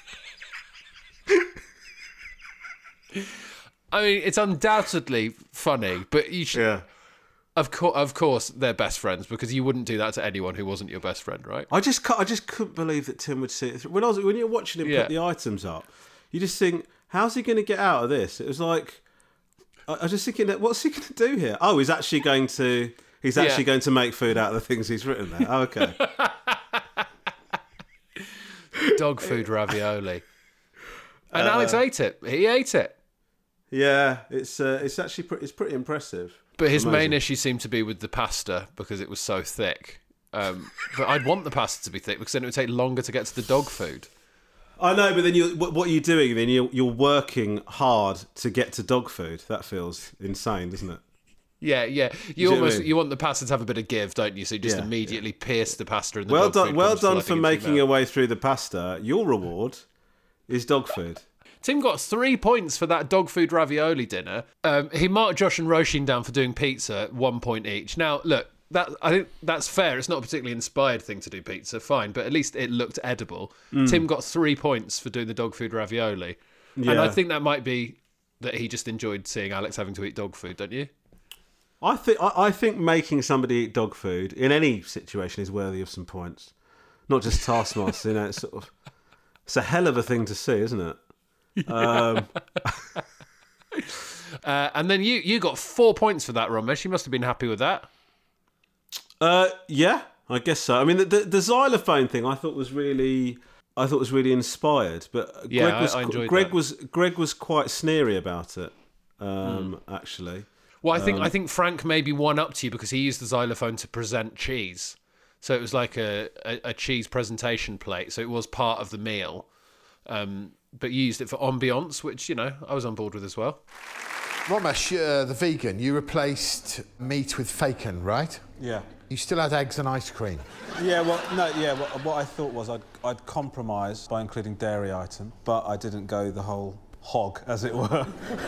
I mean, it's undoubtedly funny, but you should. Yeah. Of course, they're best friends, because you wouldn't do that to anyone who wasn't your best friend, right? I just couldn't believe that Tim would see it through. When you're watching him put the items up, you just think, how's he going to get out of this? It was like, I was just thinking, what's he going to do here? Oh, he's actually going to make food out of the things he's written there. Oh, okay. Dog food ravioli. And Alex ate it. He ate it. Yeah, it's actually pretty impressive. But his main issue seemed to be with the pasta, because it was so thick. But I'd want the pasta to be thick, because then it would take longer to get to the dog food. I know, but then what are you doing? Then you're working hard to get to dog food. That feels insane, doesn't it? Yeah. You want the pasta to have a bit of give, don't you? So you just immediately pierce the pasta in the dog food. Well done for making your way through the pasta. Your reward is dog food. Tim got 3 points for that dog food ravioli dinner. He marked Josh and Roisin down for doing pizza, 1 point each. Now, look, I think that's fair. It's not a particularly inspired thing to do pizza, fine, but at least it looked edible. Tim got 3 points for doing the dog food ravioli. Yeah. And I think that might be that he just enjoyed seeing Alex having to eat dog food, don't you? I think making somebody eat dog food in any situation is worthy of some points. Not just Taskmaster, it's a hell of a thing to see, isn't it? And then you got 4 points for that, Romesh. You must have been happy with that. Yeah, I guess so. I mean, the xylophone thing I thought was really inspired, but I enjoyed Greg was quite sneery about it. Actually. Well, I think Frank maybe won up to you because he used the xylophone to present cheese, so it was like a cheese presentation plate. So it was part of the meal. But you used it for ambiance, which, I was on board with as well. Romesh, the vegan, you replaced meat with bacon, right? Yeah. You still had eggs and ice cream. Yeah, well, no, yeah, what I thought was I'd compromise by including dairy item, but I didn't go the whole hog, as it were.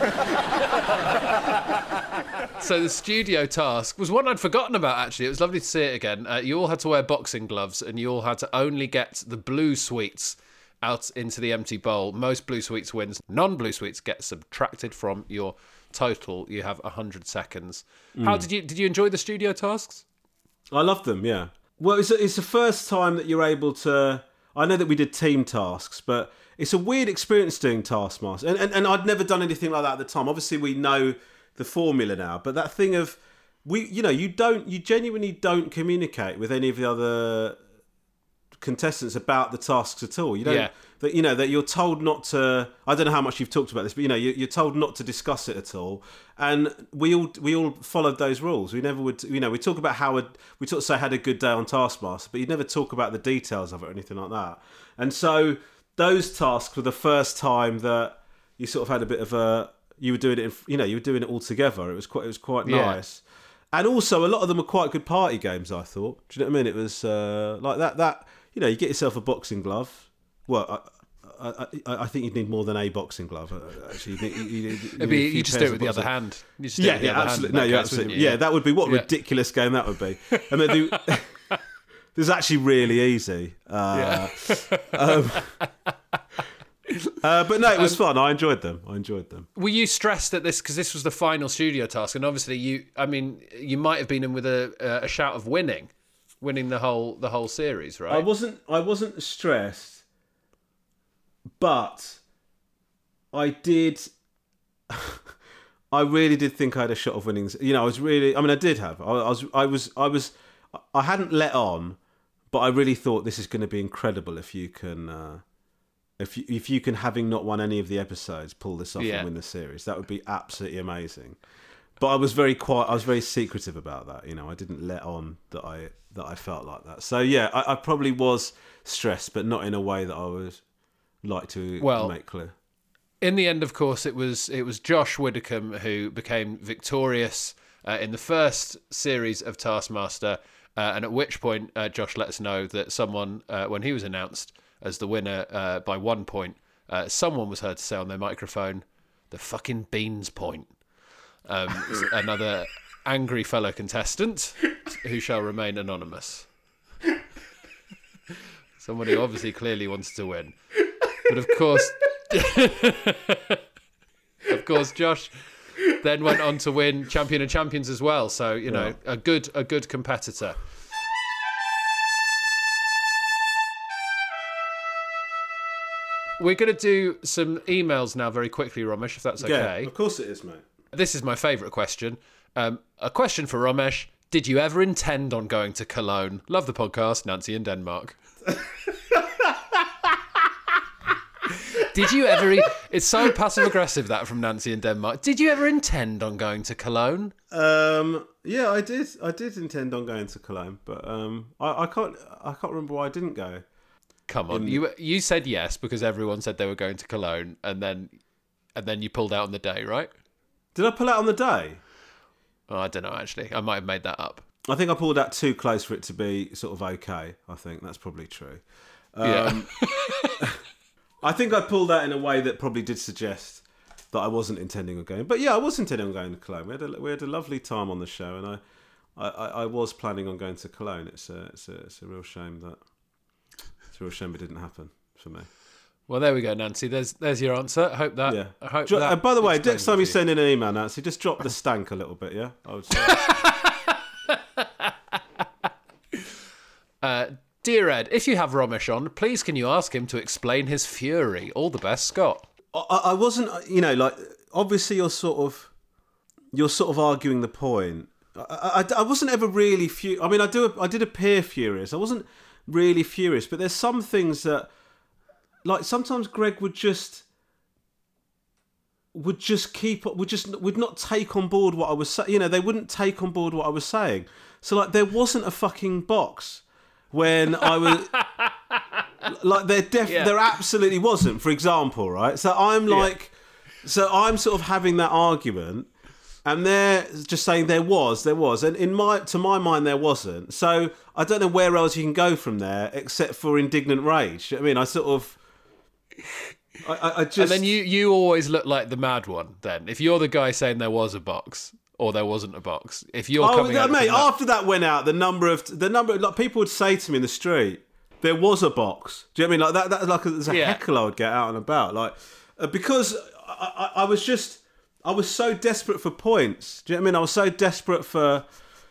So the studio task was one I'd forgotten about, actually. It was lovely to see it again. You all had to wear boxing gloves, and you all had to only get the blue sweets out into the empty bowl. Most blue sweets wins. Non-blue sweets get subtracted from your total. You have 100 seconds. How did you enjoy the studio tasks? I loved them, yeah. Well, it's the first time that you're able to... I know that we did team tasks, but it's a weird experience doing Taskmaster. And I'd never done anything like that at the time. Obviously, we know the formula now, but that thing of... you genuinely don't communicate with any of the other contestants about the tasks at all. You don't... Yeah. That you're told not to... I don't know how much you've talked about this, but you're told not to discuss it at all. And we all followed those rules. We never would... we talk about we sort of say had a good day on Taskmaster, but you'd never talk about the details of it or anything like that. And so those tasks were the first time that you sort of had a bit of a... You were doing it, you were doing it all together. It was quite nice. And also, a lot of them were quite good party games, I thought. Do you know what I mean? It was like that. You get yourself a boxing glove. Well, I think you'd need more than a boxing glove. Actually, you just do it with the other hand. Yeah, absolutely. No, you're absolutely. Yeah, that would be what a ridiculous game that would be. And then there's actually really easy. But no, it was fun. I enjoyed them. Were you stressed at this because this was the final studio task, and obviously you might have been in with a shout of winning the whole series, right? I wasn't stressed, but I did. I really did think I had a shot of winning. I did have. I hadn't let on, but I really thought this is going to be incredible if you can. If you can, having not won any of the episodes, pull this off and win the series, that would be absolutely amazing. But I was very quiet. I was very secretive about that. I didn't let on that I felt like that. So yeah, I probably was stressed, but not in a way that I would like to make clear. In the end, of course, it was Josh Widdicombe who became victorious in the first series of Taskmaster, and at which point Josh let us know that someone, when he was announced as the winner by 1 point, someone was heard to say on their microphone, "The fucking beans point." Another angry fellow contestant who shall remain anonymous. Someone who obviously clearly wanted to win. But of course, Josh then went on to win Champion of Champions as well. So, a good competitor. We're going to do some emails now very quickly, Romesh, if that's okay. Yeah, of course it is, mate. This is my favourite question. A question for Romesh. Did you ever intend on going to Cologne? Love the podcast, Nancy in Denmark. Did you ever... It's so passive-aggressive, that, from Nancy in Denmark. Did you ever intend on going to Cologne? Yeah, I did. I did intend on going to Cologne, but I can't remember why I didn't go. Come on, you said yes because everyone said they were going to Cologne, and then you pulled out on the day, right? Did I pull out on the day? Oh, I don't know, actually. I might have made that up. I think I pulled out too close for it to be sort of okay. I think that's probably true. Yeah. I think I pulled out in a way that probably did suggest that I wasn't intending on going. But yeah, I was intending on going to Cologne. We had a lovely time on the show, and I was planning on going to Cologne. It's a real shame that... It's a real shame it didn't happen for me. Well, there we go, Nancy. There's your answer. I hope that. Yeah. By the way, next time you send in an email, Nancy, just drop the stank a little bit. Yeah. I would say. Dear Ed, if you have Romesh on, please can you ask him to explain his fury? All the best, Scott. I wasn't. Obviously you're sort of arguing the point. I wasn't ever really furious. I mean, I did appear furious. I wasn't really furious, but there's some things that, like, sometimes Greg would not take on board what I was saying. They wouldn't take on board what I was saying. So, like, there wasn't a fucking box when I was Like there absolutely wasn't. For example, right? So I'm like, so I'm sort of having that argument, and they're just saying there was, and to my mind there wasn't. So I don't know where else you can go from there except for indignant rage. I mean, I sort of. I just. And then you always look like the mad one. Then, if you're the guy saying there was a box or there wasn't a box, if you're coming out, mate, after that went out, the number like people would say to me in the street, there was a box. Do you know what I mean? Like that like there's a heckle I would get out and about, like because I was so desperate for points. Do you know what I mean? I was so desperate for.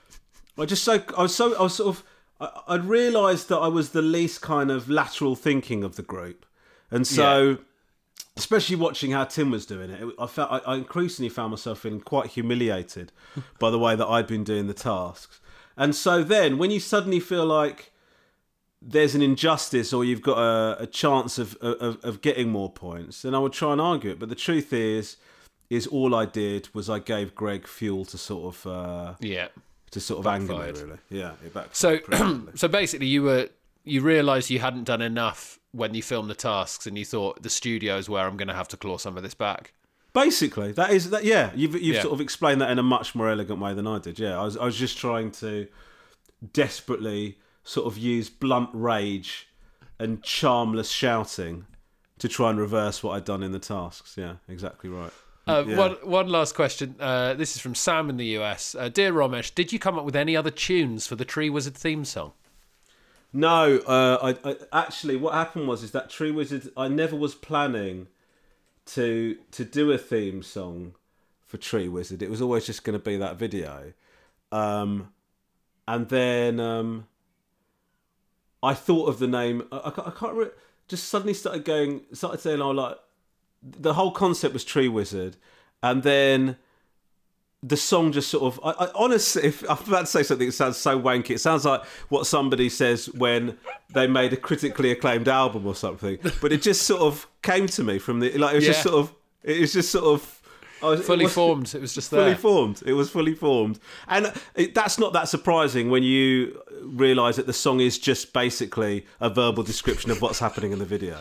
I'd realised that I was the least kind of lateral thinking of the group, and so. Especially watching how Tim was doing it, I increasingly found myself feeling quite humiliated by the way that I'd been doing the tasks. And so then, when you suddenly feel like there's an injustice or you've got a chance of getting more points, then I would try and argue it. But the truth is all I did was I gave Greg fuel to sort of anger me, really. Yeah, it backfired. So basically, you realised you hadn't done enough when you filmed the tasks, and you thought the studio is where I'm going to have to claw some of this back. Basically, that is that. Yeah, you've sort of explained that in a much more elegant way than I did. Yeah, I was just trying to desperately sort of use blunt rage and charmless shouting to try and reverse what I'd done in the tasks. Yeah, exactly right. One last question. This is from Sam in the US. Dear Romesh, did you come up with any other tunes for the Tree Wizard theme song? No, I actually what happened was that Tree Wizard. I never was planning to do a theme song for Tree Wizard. It was always just going to be that video, and then I thought of the name. I can't remember. Just suddenly started saying, "Oh, like the whole concept was Tree Wizard," and then. The song just sort of... I honestly, if I'm about to say something that sounds so wanky, it sounds like what somebody says when they made a critically acclaimed album or something. But it just sort of came to me from the... Like, it was just sort of... It was just sort of... Fully formed. It was just there. Fully formed. It was fully formed. And that's not that surprising when you realise that the song is just basically a verbal description of what's happening in the video.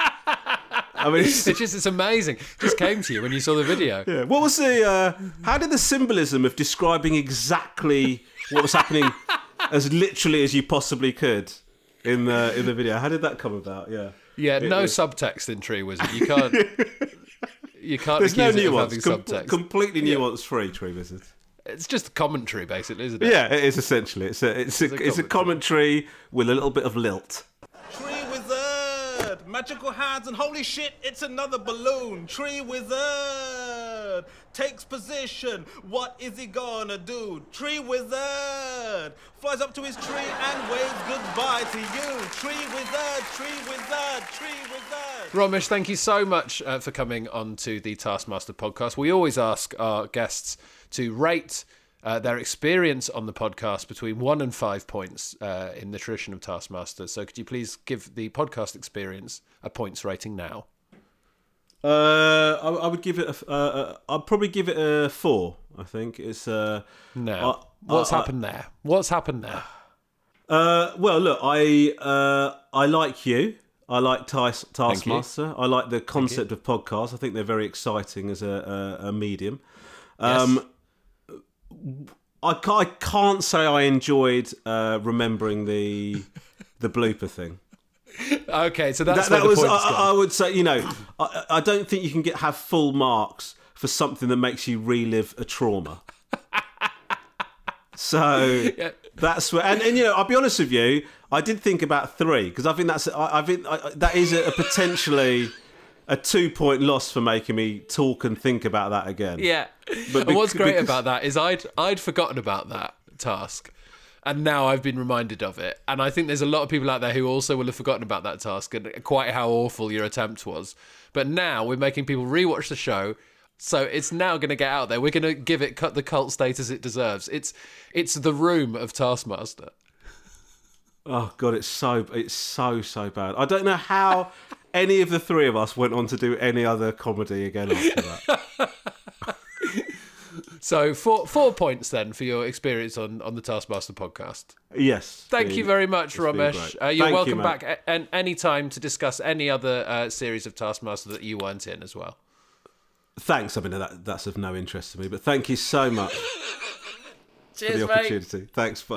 I mean, it's amazing. It just came to you when you saw the video. Yeah. What was the? How did the symbolism of describing exactly what was happening as literally as you possibly could in the video? How did that come about? Yeah. Yeah. No subtext in Tree Wizard. You can't. You can't. There's no accuse it of nuance. having subtext. Completely nuance-free Tree Wizard. It's just a commentary, basically, isn't it? Yeah, it is essentially. It's a commentary with a little bit of lilt. Tree Wizard, magical hands, and holy shit, it's another balloon. Tree Wizard takes position. What is he gonna do? Tree Wizard flies up to his tree and waves goodbye to you. Tree Wizard, Tree Wizard, Tree Wizard. Romesh, thank you so much for coming on to the Taskmaster podcast. We always ask our guests to rate their experience on the podcast between 1 and 5 points in the tradition of Taskmaster. So could you please give the podcast experience a points rating now? I would give it I'd probably give it a 4. I think it's no. What's happened there? What's happened there? Well, look, I like you. I like Taskmaster. I like the concept of podcasts. I think they're very exciting as a medium. Yes. I can't say I enjoyed remembering the blooper thing. Okay, so that's that where was. the points I would say, I don't think you can have full marks for something that makes you relive a trauma. So that's where, and I'll be honest with you, I did think about 3 because I think that is a potentially a 2-point loss for making me talk and think about that again. Yeah, and what's great about that is I'd forgotten about that task, and now I've been reminded of it. And I think there's a lot of people out there who also will have forgotten about that task and quite how awful your attempt was. But now we're making people rewatch the show. So it's now going to get out there. We're going to give it the cult status it deserves. It's the Room of Taskmaster. Oh God, it's so bad. I don't know how any of the 3 of us went on to do any other comedy again after that. So 4 points then for your experience on the Taskmaster podcast. Yes. Thank you very much, Romesh. You're welcome mate. back any time to discuss any other series of Taskmaster that you weren't in as well. Thanks. I mean, that's of no interest to me, but thank you so much Cheers, for the mate. opportunity. Thanks, bye.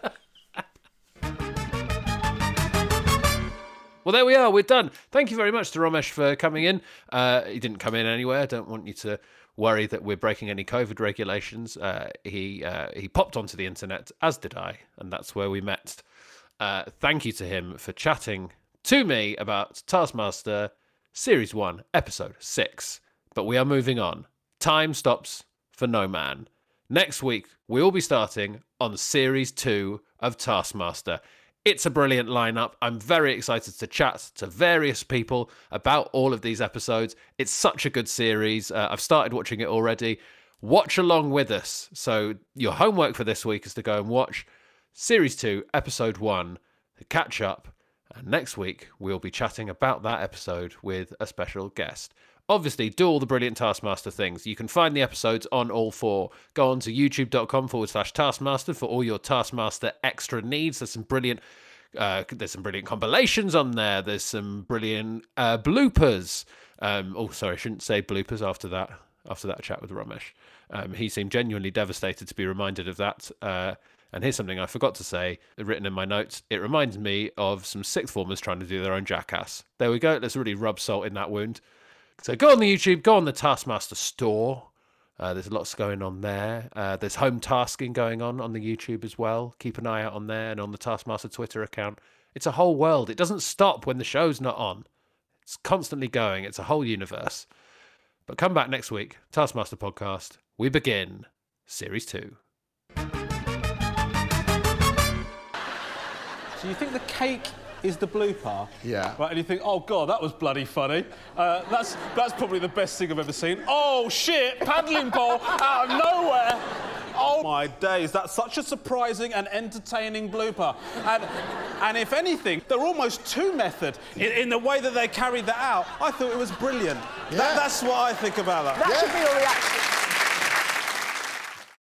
Well, there we are. We're done. Thank you very much to Romesh for coming in. He didn't come in anywhere. I don't want you to worry that we're breaking any COVID regulations. He popped onto the internet, as did I, and that's where we met. Thank you to him for chatting to me about Taskmaster Series 1, Episode 6. But we are moving on. Time stops for no man. Next week, we will be starting on Series 2 of Taskmaster. It's a brilliant lineup. I'm very excited to chat to various people about all of these episodes. It's such a good series. I've started watching it already. Watch along with us. So your homework for this week is to go and watch Series 2, Episode 1, to catch up. And next week, we'll be chatting about that episode with a special guest. Obviously, do all the brilliant Taskmaster things. You can find the episodes on all 4. Go on to youtube.com/Taskmaster for all your Taskmaster extra needs. There's some brilliant compilations on there. There's some brilliant bloopers. Sorry, I shouldn't say bloopers after that chat with Romesh. He seemed genuinely devastated to be reminded of that. And here's something I forgot to say, written in my notes. It reminds me of some sixth formers trying to do their own Jackass. There we go. Let's really rub salt in that wound. So go on the YouTube, go on the Taskmaster store. There's lots going on there. There's home tasking going on the YouTube as well. Keep an eye out on there and on the Taskmaster Twitter account. It's a whole world. It doesn't stop when the show's not on. It's constantly going. It's a whole universe. But come back next week, Taskmaster Podcast. We begin Series 2. So you think the cake is the blooper? Yeah. Right, and you think, oh God, that was bloody funny. That's probably the best thing I've ever seen. Oh shit, paddling pole out of nowhere. Oh my days, that's such a surprising and entertaining blooper. And if anything, they're almost too method in the way that they carried that out. I thought it was brilliant. Yeah. That's what I think about that. That should be your reaction.